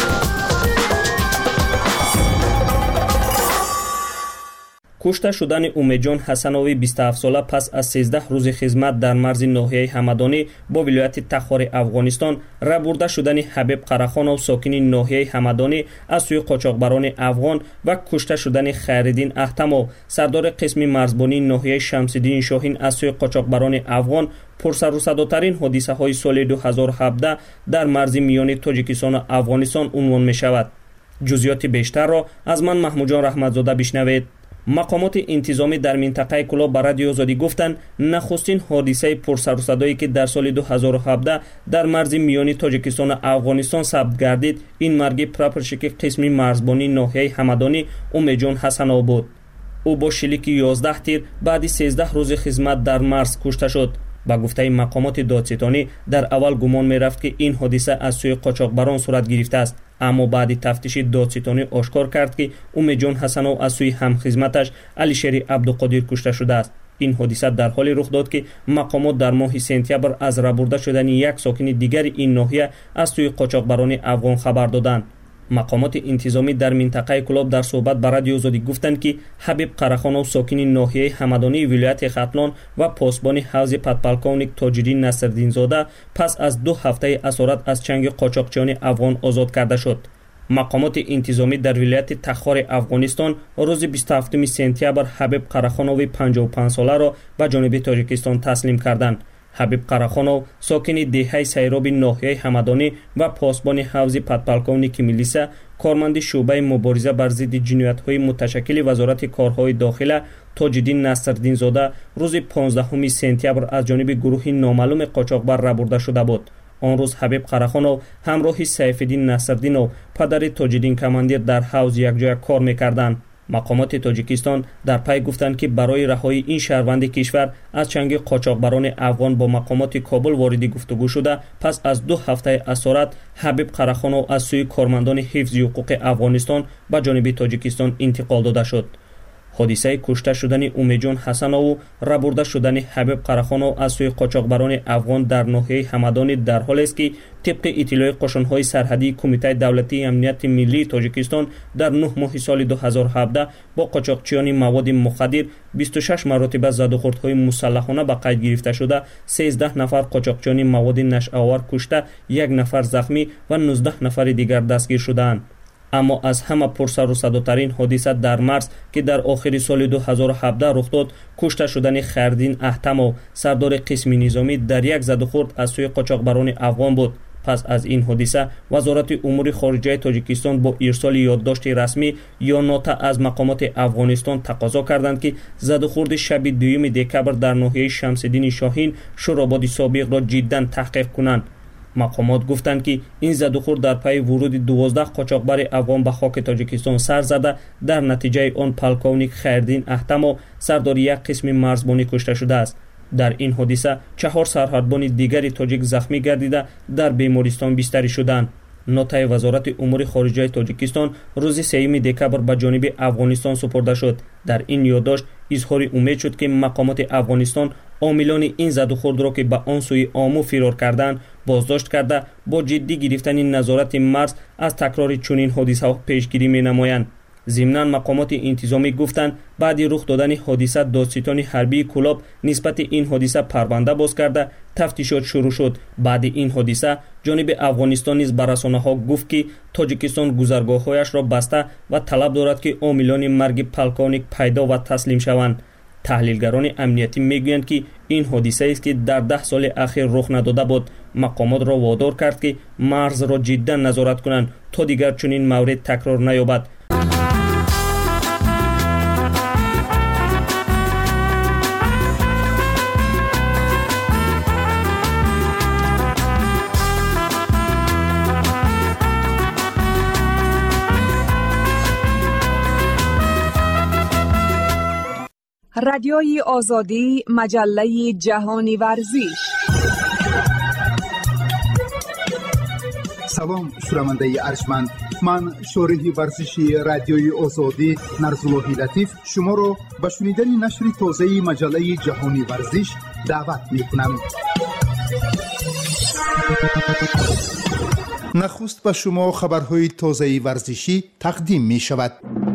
кушта шудани умедҷон ҳасанови 27 сола пас аз 13 рӯзи хизмат дар марзи ноҳияи ҳамадонӣ бо вилояти тахори афғонистон, рабурда шудани ҳабиб қарахонов сокини ноҳияи ҳамадонӣ аз сӯи қочоқбарони афғон ва кушта шудани хайриддин аҳтамов, сардори қисми марзбонии ноҳияи шамсиддини шоҳин аз сӯи қочоқбарони афғон пурсарусадотарин ҳодисаҳои соли 2017 дар марзи миёни тоҷикистону афғонистон унвон мешавад. ҷузъиёти бештарро аз ман маҳмудҷон раҳматзода бишнавед. мақомоти интизомӣ дар минтақаи кӯлоб ба радиои озодӣ гуфтанд нахустин ҳодисаи пурсарусадое ки дар соли 2017 дар марзи миёни тоҷикистону афғонистон сабт гардид, ин марги прапорщики қисми марзбонии ноҳияи ҳамадонӣ умедҷон ҳасанов буд. ӯ бо шилики 11 тир баъди 13 рӯзи хизмат дар марз кушта шуд. ба гуфтаи мақомоти додситонӣ дар аввал гумон мерафт ки ин ҳодиса аз сӯи қочоқбарон сурат гирифтааст, аммо баъди тафтиши додситонӣ ошкор кард ки умедҷон ҳасанов аз сӯи ҳамхизматаш алишери абдуқодир кушта шудааст. ин ҳодиса дар ҳоле рух дод ки мақомот дар моҳи сентябр аз рабурда шудани як сокини дигари ин ноҳия аз сӯи қочоқбарони афғон хабар доданд. мақомоти интизомӣ дар минтақаи кӯлоб дар суҳбат ба радиои озодӣ гуфтанд ки ҳабиб қарахонов сокини ноҳияи ҳамадонии вилояти хатлон ва посбони ҳавзи подполковник тоҷиддин насрдинзода пас аз 2 ҳафтаи асорат аз чанги қочоқчиёни афғон озод карда шуд. мақомоти интизомӣ дар вилояти тахори афғонистон рӯзи 27 сентябр ҳабиб қарахонови 55-соларо ба ҷониби тоҷикистон таслим карданд. ҳабиб қарахонов сокини деҳаи сайроби ноҳияи ҳамадонӣ ва посбони ҳавзи подполковники милиса, корманди шӯъбаи мубориза бар зидди ҷиноятҳои муташаккили вазорати корҳои дохила тоҷиддин насрдинзода рӯзи 15 сентябр аз ҷониби гурӯҳи номаълуми қочоқбар рабурда шуда буд. он рӯз ҳабиб қарахонов ҳамроҳи сайфиддин насрдинов, падари тоҷиддин командир дар ҳавз якҷоя кор мекарданд. мақомоти тоҷикистон дар пай гуфтанд ки барои раҳоии ин шаҳрванди кишвар аз чанги қочоқбарони афғон бо мақомоти кобул вориди гуфтугӯ шуда, пас аз 2 ҳафтаи асорат ҳабиб қарахонов аз сӯи кормандони ҳифзи ҳуқуқи афғонистон ба ҷониби тоҷикистон интиқол дода шуд. ҳодисаи кушта шудани умедҷон ҳасанову рабурда шудани ҳабиб қарахонов аз сӯи қочоқбарони афғон дар ноҳияи ҳамадонӣ дар ҳолест ки тибқи иттилои қошонҳои сарҳадии кумитаи давлатии амнияти миллии тоҷикистон дар 9 моҳи соли 2017 бо қочоқчиёни маводи мухаддир 26 маротиба задухӯрдҳои мусаллаҳона ба қайд гирифта шуда, 13 нафар қочоқчиёни маводи нашъавар кушта, 1 нафар захмӣ ва 19 нафари дигар дастгир шудаанд. аммо аз ҳама пурсарусадотарин ҳодиса дар марз ки дар охири соли 2017 рух дод, кушта шудани хайриддин аҳтамов, сардори қисми низомӣ дар як задухӯрд аз сӯи қочоқбарони афғон буд. пас аз ин ҳодиса вазорати умури хориҷаи тоҷикистон бо ирсоли ёддошти расмӣ ё нота аз мақомоти афғонистон тақозо карданд ки задухӯрди шаби 2 декабр дар ноҳияи шамсиддини шоҳин шурободи собиқро ҷиддан таҳқиқ кунанд. мақомот гуфтанд ки ин задухӯрд дар пайи вуруди 12 қочоқбари афғон ба хоки тоҷикистон сар зада, дар натиҷаи он полковник хайриддин аҳтамов, сардори як қисми марзбонӣ кушта шудааст. дар ин ҳодиса 4 сарҳадбони дигари тоҷик захмӣ гардида дар бемористон бистарӣ шуданд. нотаи вазорати умури хориҷаи тоҷикистон рӯзи 3 декабр ба ҷониби афғонистон супурда шуд. дар ин ёддошт изҳори умед шуд ки мақомоти афғонистон омилони ин задухӯрдро ки ба он сӯи ому фирор карданд боздошт карда, бо ҷиддӣ гирифтани назорати марз аз такрори чунин ҳодисаҳо пешгирӣ менамоянд. ضمناً مقامات انتظامی گفتند بعد رخ دادن حادثه دادستان حربی کلاب نسبت این حادثه پرونده باز کرده تفتیشات شروع شد. بعد این حادثه جانب افغانستان نیز به رسانه‌ها گفت که تاجیکستان گذرگاه‌هایش را بسته و طلب دارد که عاملان مرگ پلکانیک پیدا و تسلیم شوند. تحلیلگران امنیتی میگویند که این حادثه است که در 10 سال اخیر رخ نداده بود. مقامات را وادار کرد که مرز را جدا نظارت کنند تا دیگر چنین مورد تکرار نیابد. رادیوی آزادی، مجله جهانی ورزش. سلام شنونده ارجمند، من شارح ورزشی رادیوی آزادی نرزاللهی لطیف شما را به شنیدن نشر تازه مجله جهانی ورزش دعوت می‌کنم. نخست به شما خبرهای تازه ورزشی تقدیم می‌شود.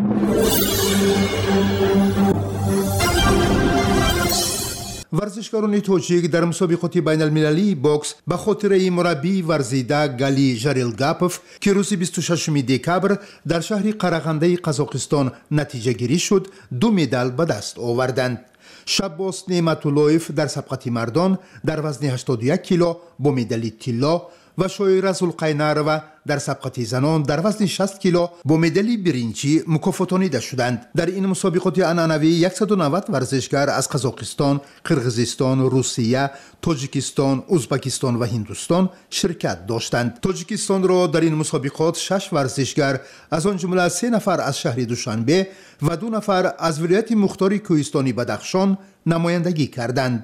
ورزشکاران تاجیک در مسابقات بین المللی بوکس به خاطر مربی ورزیده گالی ژاریلگاپوف که روز 26 دکبر در شهر قرغنده قزاقستان نتیجه گیری شد 2 مدال به دست آوردند. شباس نعمت‌اللهیف در سبقت مردان در وزن 81 کیلو با مدال طلا و شویره زلقینروا در سبقت زنان در وزن 60 کیلو با مدال برنجی مکافاتانیده شدند. در این مسابقات عنعنوی 190 ورزشکار از قزاقستان، قرغیزستان، روسیه، تاجیکستان، ازبکستان و هندوستان شرکت داشتند. تاجیکستان را در این مسابقات 6 ورزشکار از آن جمله 3 نفر از شهر دوشنبه و 2 نفر از ولایت مختار کوهستانی بدخشان نمایندگی کردند.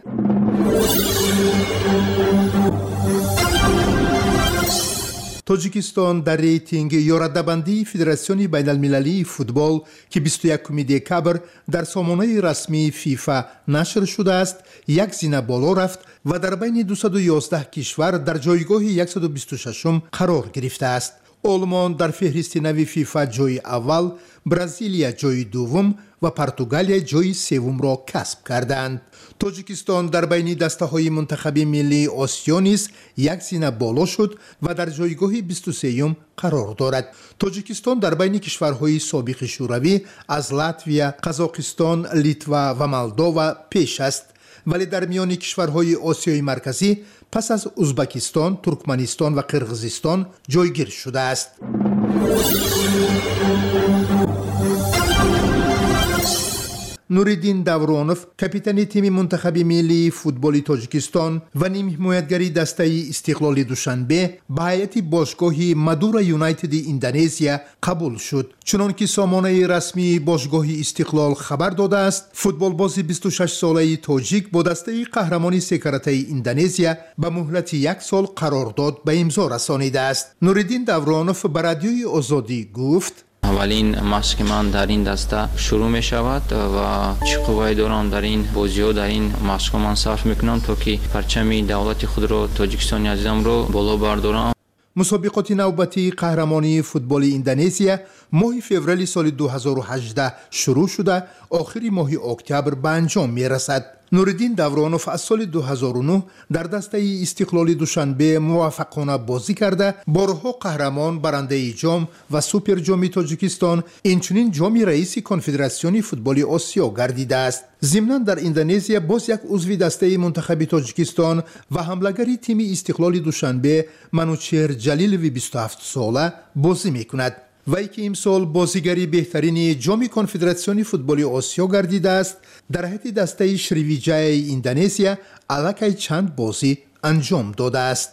تاجیکستان در ریتینگ یا رده‌بندی فدراسیون بین المللی فوتبال که 21 دکبر در سامانه رسمی فیفا نشر شده است 1 زینه بالا رفت و در بین 211 کشور در جایگاه 126م قرار گرفته است. آلمان در فهرست نوی فیفا جای اول، برزیلیا جای دوم و پرتغالیا جای سوم را کسب کردند. تاجیکستان در بین دسته های منتخب ملی آسیا نیز 1 زینه بالا شد و در جایگاه 23م قرار دارد. تاجیکستان در بین کشورهای سابق شوروی از لاتویا، قزاقستان، لیتوا و مولداوا پیش است، ولی در میان کشورهای آسیای مرکزی پس از ازبکستان، ترکمنستان و قرغیزستان جایگیر شده است. نوریدین دورونوف کاپیتان تیم منتخب ملی فوتبال تاجیکستان و نیم حمایتگری دسته استقلال دوشنبه به هیئت باشگاه مادورا یونایتد اندونزیا قبول شد. چنانکه سامانه رسمی باشگاه استقلال خبر داده است، فوتبال باز 26 ساله تاجیک با دسته قهرمان سکرته اندونزیا به مهلت 1 سال قرارداد به امضا رسانیده است. نوریدین دورونوف به رادیوی آزادی گفت: اولین مشق من در این دسته شروع می شود و چه قوی دارم در این بازی ها در این مشق من صرف میکنم تا که پرچم دولت خود را تاجیکستان عزیزم را بالا بردارم. مسابقات نوبتی قهرمانی فوتبال اندونزیا ماه فوریه سال 2018 شروع شده آخر ماه اکتبر به انجام می رسد. نوریدین دورونوف از سال 2009 در دسته استقلال دوشنبه موفقانه بازی کرده بارها قهرمان برنده جام و سوپر جام تاجیکستان اینچنین جام رئیس کنفدراسیون فوتبال آسیا گردیده است. ضمناً در اندونزیا باز یک عضو دسته منتخب تاجیکستان و حمله‌گر تیم استقلال دوشنبه منوچهر جلیل 27 ساله بازی میکند. وی که امسال بازیگری بهترین جام کنفدراسیون فوتبال آسیا گردیده است در حد دسته شریویجای اندونزیا الکی چند بازی انجام داده است.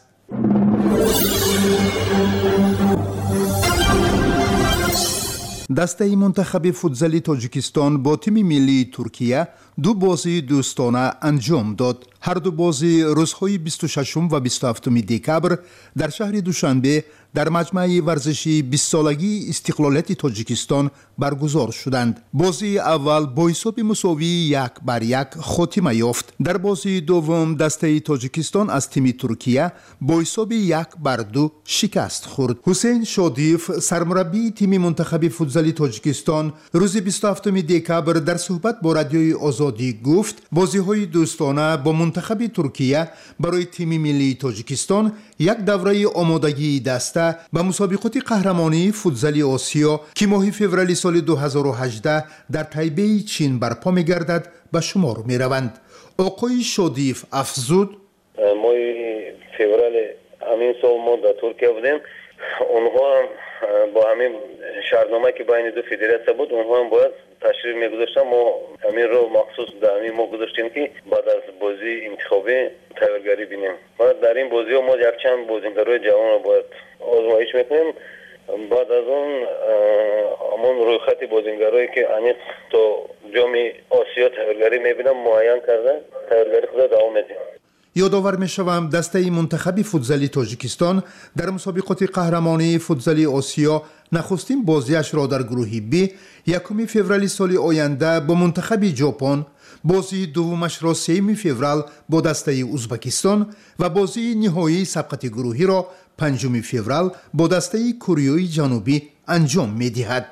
دسته منتخب فوتزال تاجیکستان با تیم ملی ترکیه 2 بازی دوستانه انجام داد. هر دو بازی روزهای 26 و 27 دکبر در شهر دوشنبه در مجمع ورزشی 20 سالگی استقلالیت تاجیکستان برگزار شدند. بازی اول با حساب مساوی 1-1 خاتمه یافت. در بازی دوم دسته تاجیکستان از تیم ترکیه با حساب 1-2 شکست خورد. حسین شادیف سرمربی تیم منتخب فوتبال تاجیکستان روز 27 دکبر در صحبت با رادیوی آزادی گفت بازی‌های دوستانه با منتخب ترکیه برای تیم ملی تاجیکستان یک دوره آمادگی دسته به مسابقات قهرمانی فوتبال آسیا که ماه فوریه سال 2018 در تایبه چین برپا می‌گردد به شمار می‌روند. آقای شادیف افزود: ماه فوریه همین سال ما در ترکیه بودیم. اونها هم با همین شرطنامه که بین دو فدراسیون بود اونها هم باید تشریف می‌گذاشتن. ما همین رو مخصوص در همین ما گذاشتیم که بعد از بازی انتخابی تیارگری بینیم. و در این بازی ما یک چند بازیکن‌های جوان رو باید آزمایش میکنیم. بعد از اون همون رویخط بازیکن‌هایی که انیق تا جام آسیا تیارگری میبینم معین کرده تیارگری خود دوام میدیم. یادآور می‌شوم دسته منتخب فوتبال تاجیکستان در مسابقات قهرمانی فوتبال آسیا نخستین بازیش را در گروه بی 1 فوریه سال آینده با منتخب ژاپن، بازی دومش را 3 فوریه با دسته ازبکستان و بازی نهایی سبقت گروهی را 5 فوریه با دسته کره جنوبی انجام می‌دهد.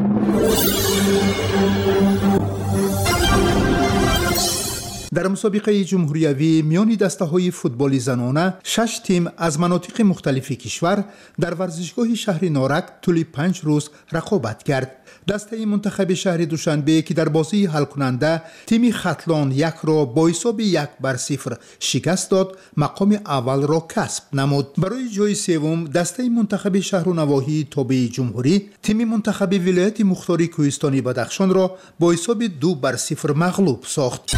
در مسابقه جمهوریوی میان دسته‌های فوتبال زنانه 6 تیم از مناطق مختلف کشور در ورزشگاه شهر نارک طول 5 روز رقابت کرد. دسته منتخب شهر دوشنبه که در بازی حل کننده تیم ختلان 1 را با حساب 1-0 شکست داد، مقام اول را کسب نمود. برای جای سوم دسته منتخب شهر و نواحی تابع جمهوری تیم منتخب ولایت مختار کوهستانی بدخشان را با حساب 2-0 مغلوب ساخت.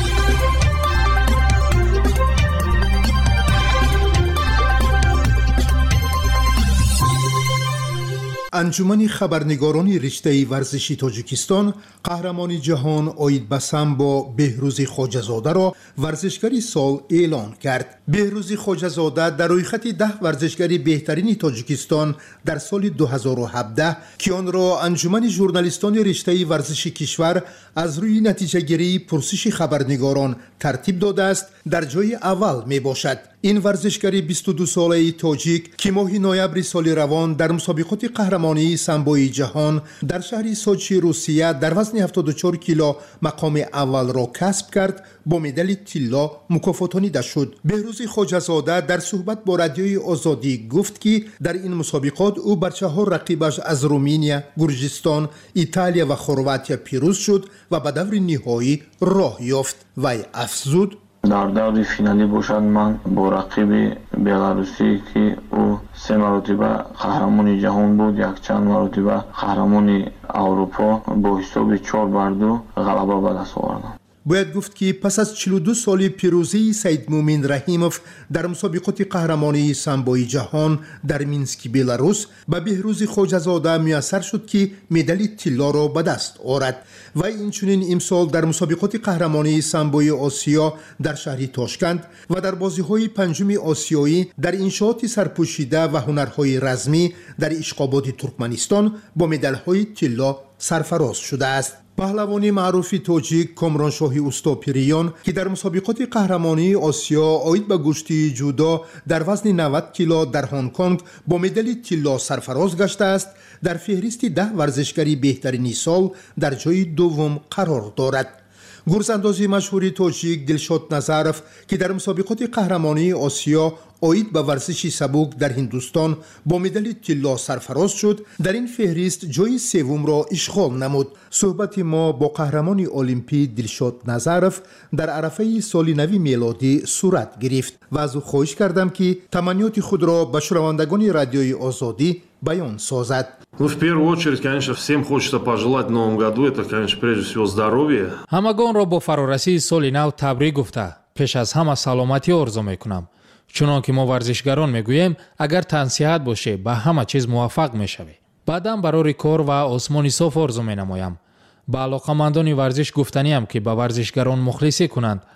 انجمن خبرنگاران رشته ورزشی تاجیکستان قهرمان جهان آید به سامبو بهروز خواجه‌زاده را ورزشگری سال اعلان کرد. بهروز خواجه‌زاده در رویخط 10 ورزشگری بهترین تاجیکستان در سال 2017 که آن را انجمن ژورنالیستان رشته ورزشی کشور از روی نتیجه گیری پرسش خبرنگاران ترتیب داده است در جای اول می باشد. این ورزشگری 22 ساله تاجیک که ماه نوامبر سال روان در مسابقات قهرمانی سامبوی جهان در شهر سوچی روسیه در وزن 74 کیلو مقام اول را کسب کرد، با مدال طلا مکافاتانیده شد. بهروز خواجه‌زاده در صحبت با رادیوی آزادی گفت که در این مسابقات او بر 4 رقیبش از رومانیا، گرجستان، ایتالیا و خرواتیا پیروز شد و به دور نهایی راه یافت. وی افزود: در دور فینالی باشد من با رقیب بلاروسی که او 3 مرتبه قهرمان جهان بود، یک چند مرتبه قهرمان اروپا، با حساب 4-2 غلبه به دست آوردم. باید گفت که پس از 42 سال پیروزی سید مومن رحیموف در مسابقات قهرمانی سامبوی جهان در مینسک بلاروس به بهروز خواجه‌زاده میسر شد که مدال طلا را به دست آورد. و اینچنین امسال در مسابقات قهرمانی سامبوی آسیا در شهر تاشکند و در بازی‌های 5 آسیایی در انشاءات سرپوشیده و هنرهای رزمی در اشقاباد ترکمنستان با مدال‌های طلا سرفراز شده است. پهلوانی معروف تاجیک کامرانشاهی اوستاپیریان که در مسابقات قهرمانی آسیا آید به گشتی جودو در وزن 90 کیلو در هنگ کنگ با مدال طلا سرفراز گشته است، در فهرست 10 ورزشگری بهترین سال در جای دوم قرار دارد. گرزانداز مشهور تاجیک دلشاد نظرف که در مسابقات قهرمانی آسیا آید به ورزش سبک در هندوستان با مدال طلا سرفراز شد، در این فهرست جای سوم را اشغال نمود. صحبت ما با قهرمان المپی دلشاد نظرف در عرفه سال نو میلادی صورت گرفت و از او خواهش کردم که تمنیات خود را به شنوندگان رادیوی آزادی بیان سازد. В первую очередь, конечно, всем хочется пожелать в новом году, это, конечно, прежде всего здоровье. ҳамагонро бо фарорасии соли нав табрик гуфта, пеш аз ҳама саломатӣ орзу мекунам. чунон ки мо варзишгарон мегӯем, агар тансиҳат боше, ба ҳама чиз муваффақ мешавӣ. баъдан барори кор ва осмони соф орзу менамоям. ба алоқамандони варзиш гуфтаниам ки ба варзишгарон мухлисӣ кунанд.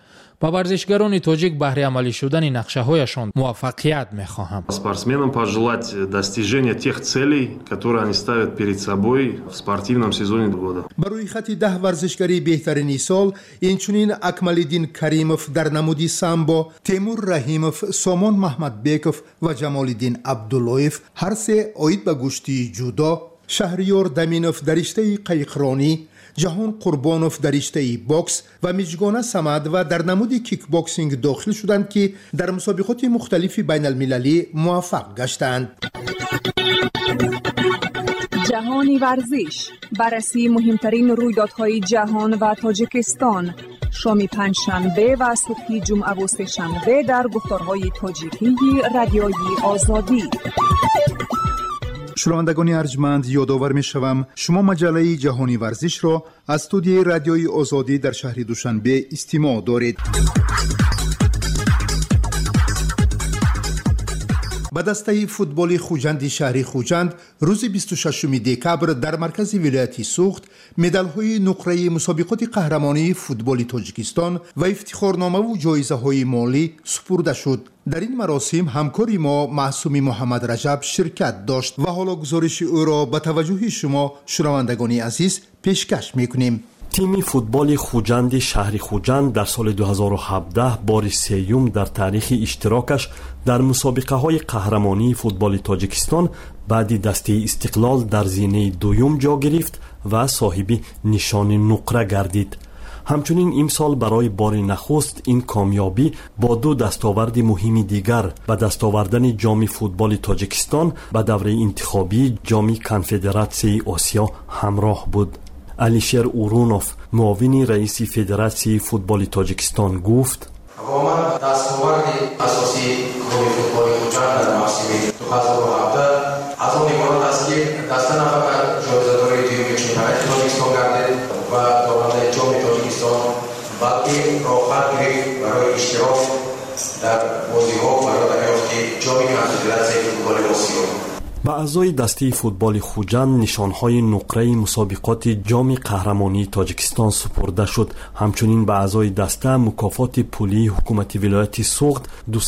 ба варзишгарони тоҷик баҳри амалӣ шудани нақшаҳояшон муваффақият мехоҳам. Спортсменам пожелать достижения тех целей, которые они ставят перед собой в спортивном сезоне года. барои хати 10 варзишгари беҳтарини сол инчунин Акмалиддин Каримов дар намуди самбо, Темур Раҳимов, Сомон Маҳмадбеков ва Ҷамолиддин Абдуллоев ҳар се оид ба гӯшти ҷудо, Шаҳриёр Даминов дар риштаи қайиқронӣ, ҷаҳон Қурбонов дар риштаи бокс ва Миҷгона Самад ва дар намуди кикбоксинг дохил шуданд ки дар мусобиқоти мухталифи байналмилалӣ муваффақ гаштанд. جهانی ورزش بررسی مهمترین رویدادهای جهان و تاجیکستان شام پنجشنبه و صبح جمعه و سه‌شنبه در گفتارهای تاجیکی رادیوی آزادی. شنوندگان ارجمند یادآور می‌شوم شما مجله جهانی ورزش را از استودیوی رادیوی آزادی در شهر دوشنبه استماع دارید. با دسته فوتبال خوجند شهری خوجند روز 26 دکبر در مرکز ولایت سوخت مدال‌های نقره مسابقات قهرمانی فوتبال تاجیکستان و افتخارنامه و جایزه‌های مالی سپرده شد. در این مراسم همکاری ما معصومی محمد رجب شرکت داشت و حالا گزارش او را به توجه شما شنوندگان عزیز پیشکش می‌کنیم. تیم فوتبال خوجند شهر خوجند در سال 2017 بار سیوم در تاریخ اشتراکش در مسابقه های قهرمانی فوتبال تاجیکستان بعد دسته استقلال در زینه دوم جا گرفت و صاحب نشان نقره گردید. همچنین امسال برای بار نخست این کامیابی با دو دستاورد مهم دیگر به دستاوردن جام فوتبال تاجیکستان به دوره انتخابی جام کنفدراسیون آسیا همراه بود. علیشیر اورونوف معاون رئیس فدراسیون فوتبال تاجیکستان گفت: واقعا دستاورد اساسی جام فوتبال خوجند در موسم 2017 از اون عبارت است که دسته نه فقط جایزه‌دار دوم چمپیونات تاجیکستان گردید و دارنده جام تاجیکستان بلکه راحت گرفت برای اشتراک در بازی‌ها برای دریافت جام کنفدراسیون فوتبال آسیا. به اعضای دسته فوتبال خوجند نشانهای نقره مسابقات جام قهرمانی تاجیکستان سپرده شد. همچنین به اعضای دسته مکافات پولی حکومت ولایت سوخت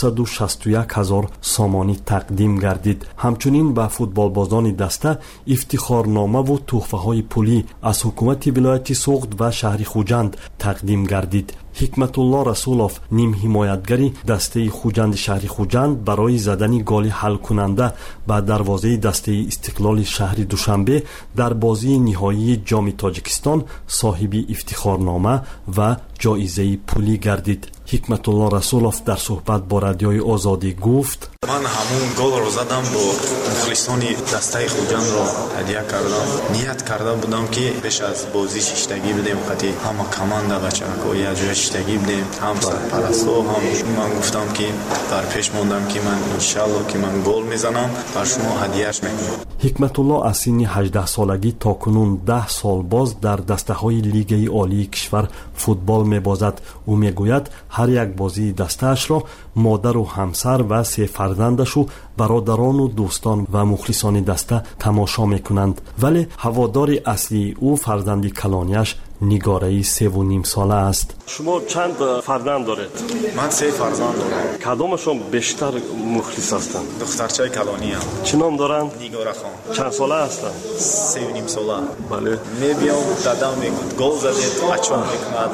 261,000 سامانی تقدیم گردید. همچنین به فوتبالبازان دسته افتخارنامه و تحفه‌های پولی از حکومت ولایت سوخت و شهر خوجند تقدیم گردید. حکمت الله رسولوف نیم حمایتگری دسته خوجند شهر خوجند برای زدن گل حل کننده به دروازه دسته استقلال شهر دوشنبه در بازی نهایی جام تاجیکستان صاحب افتخارنامه و جایزه پولی گردید. حکمت الله رسولوف در صحبت با رادیوی آزادی گفت: من همون گل رو زدم با مخلصانی دسته خوجند رو هدیه کردم. نیت کرده بودم که پیش از بازی ششتگی بدیم، خاطر همه کمانده بچه‌ها یه جای ششتگی بدیم، هم سرپرستو هم من گفتم که در پیش موندم که من انشالله که من گل میزنم بر شما هدیهش میکنم. حکمت الله از سن 18 سالگی تا کنون 10 سال باز در دسته‌های لیگ عالی کشور فوتبال میبازد. او میگوید هر یک بازی دسته‌اش را مادر و همسر و 3 فرزندش و برادران و دوستان و مخلصان دسته تماشا میکنند. ولی هوادار اصلی او فرزند کلانیش نگاره 3.5 ساله است. شما چند فرزند دارید؟ من 3 فرزند دارم. کدامشون بیشتر مخلص هستند؟ دخترچه کلانی هم. چه نام دارند؟ نگاره خان. چند ساله هستند؟ 3.5 ساله. بله. میبیام دادم میگوید گل زدید بچه‌ها میکند.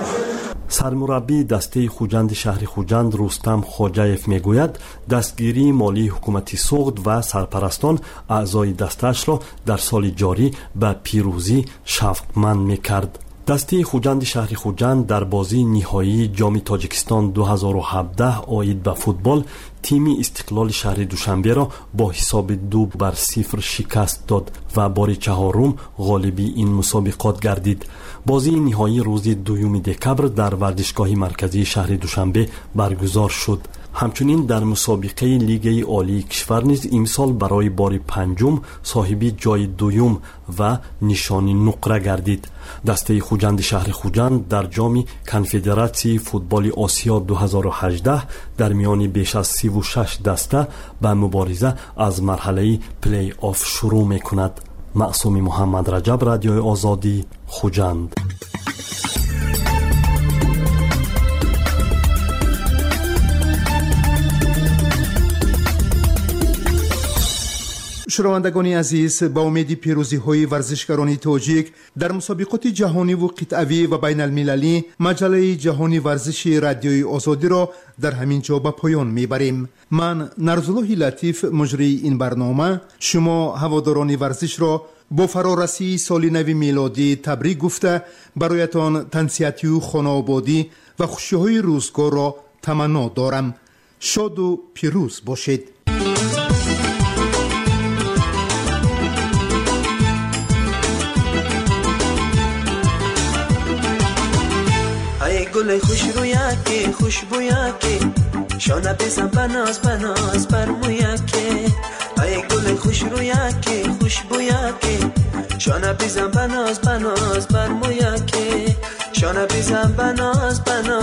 سرمربی دسته خوجند شهر خوجند رستم خواجه‌یف میگوید دستگیری مالی حکومت سوخت و سرپرستان اعضای دسته‌اش را در سال جاری به پیروزی شوقمند میکرد. دسته خوجند شهر خوجند در بازی نهایی جام تاجیکستان 2017 آید به فوتبال تیم استقلال شهر دوشنبه را با حساب 2-0 شکست داد و بار چهارم غالبی این مسابقات گردید. بازی نهایی روز 2 دکبر در ورزشگاه مرکزی شهر دوشنبه برگزار شد. همچنین در مسابقه لیگ عالی کشور نیز امسال برای بار پنجم صاحب جای دوم و نشان نقره گردید. دسته خوجند شهر خوجند در جام کنفدراسیون فوتبال آسیا 2018 در میان بیش از 36 دسته به مبارزه از مرحله پلی آف شروع میکند. معصومی محمد رجب، رادیوی آزادی، خوجند. شنوندگان عزیز، با امید پیروزی های ورزشکاران تاجیک در مسابقات جهانی و قطعوی و بین المللی، مجله جهانی ورزش رادیوی آزادی را در همین جا به پایان میبریم. من نرزالله لطیف، مجری این برنامه، شما هواداران ورزش را با فرارسی سال نو میلادی تبریک گفته برایتان تنسیتی و خانوادگی و خوشی‌های روزگار را تمنا دارم. شاد و پیروز باشید. ای گل خوش رویاکی خوشبویاکی شانه بزن بناز بناز برمویاکی ای گل خوش رویاکی خوشبویاکی شانه بزن بناز بناز برمویاکی شانه بزن بناز بناز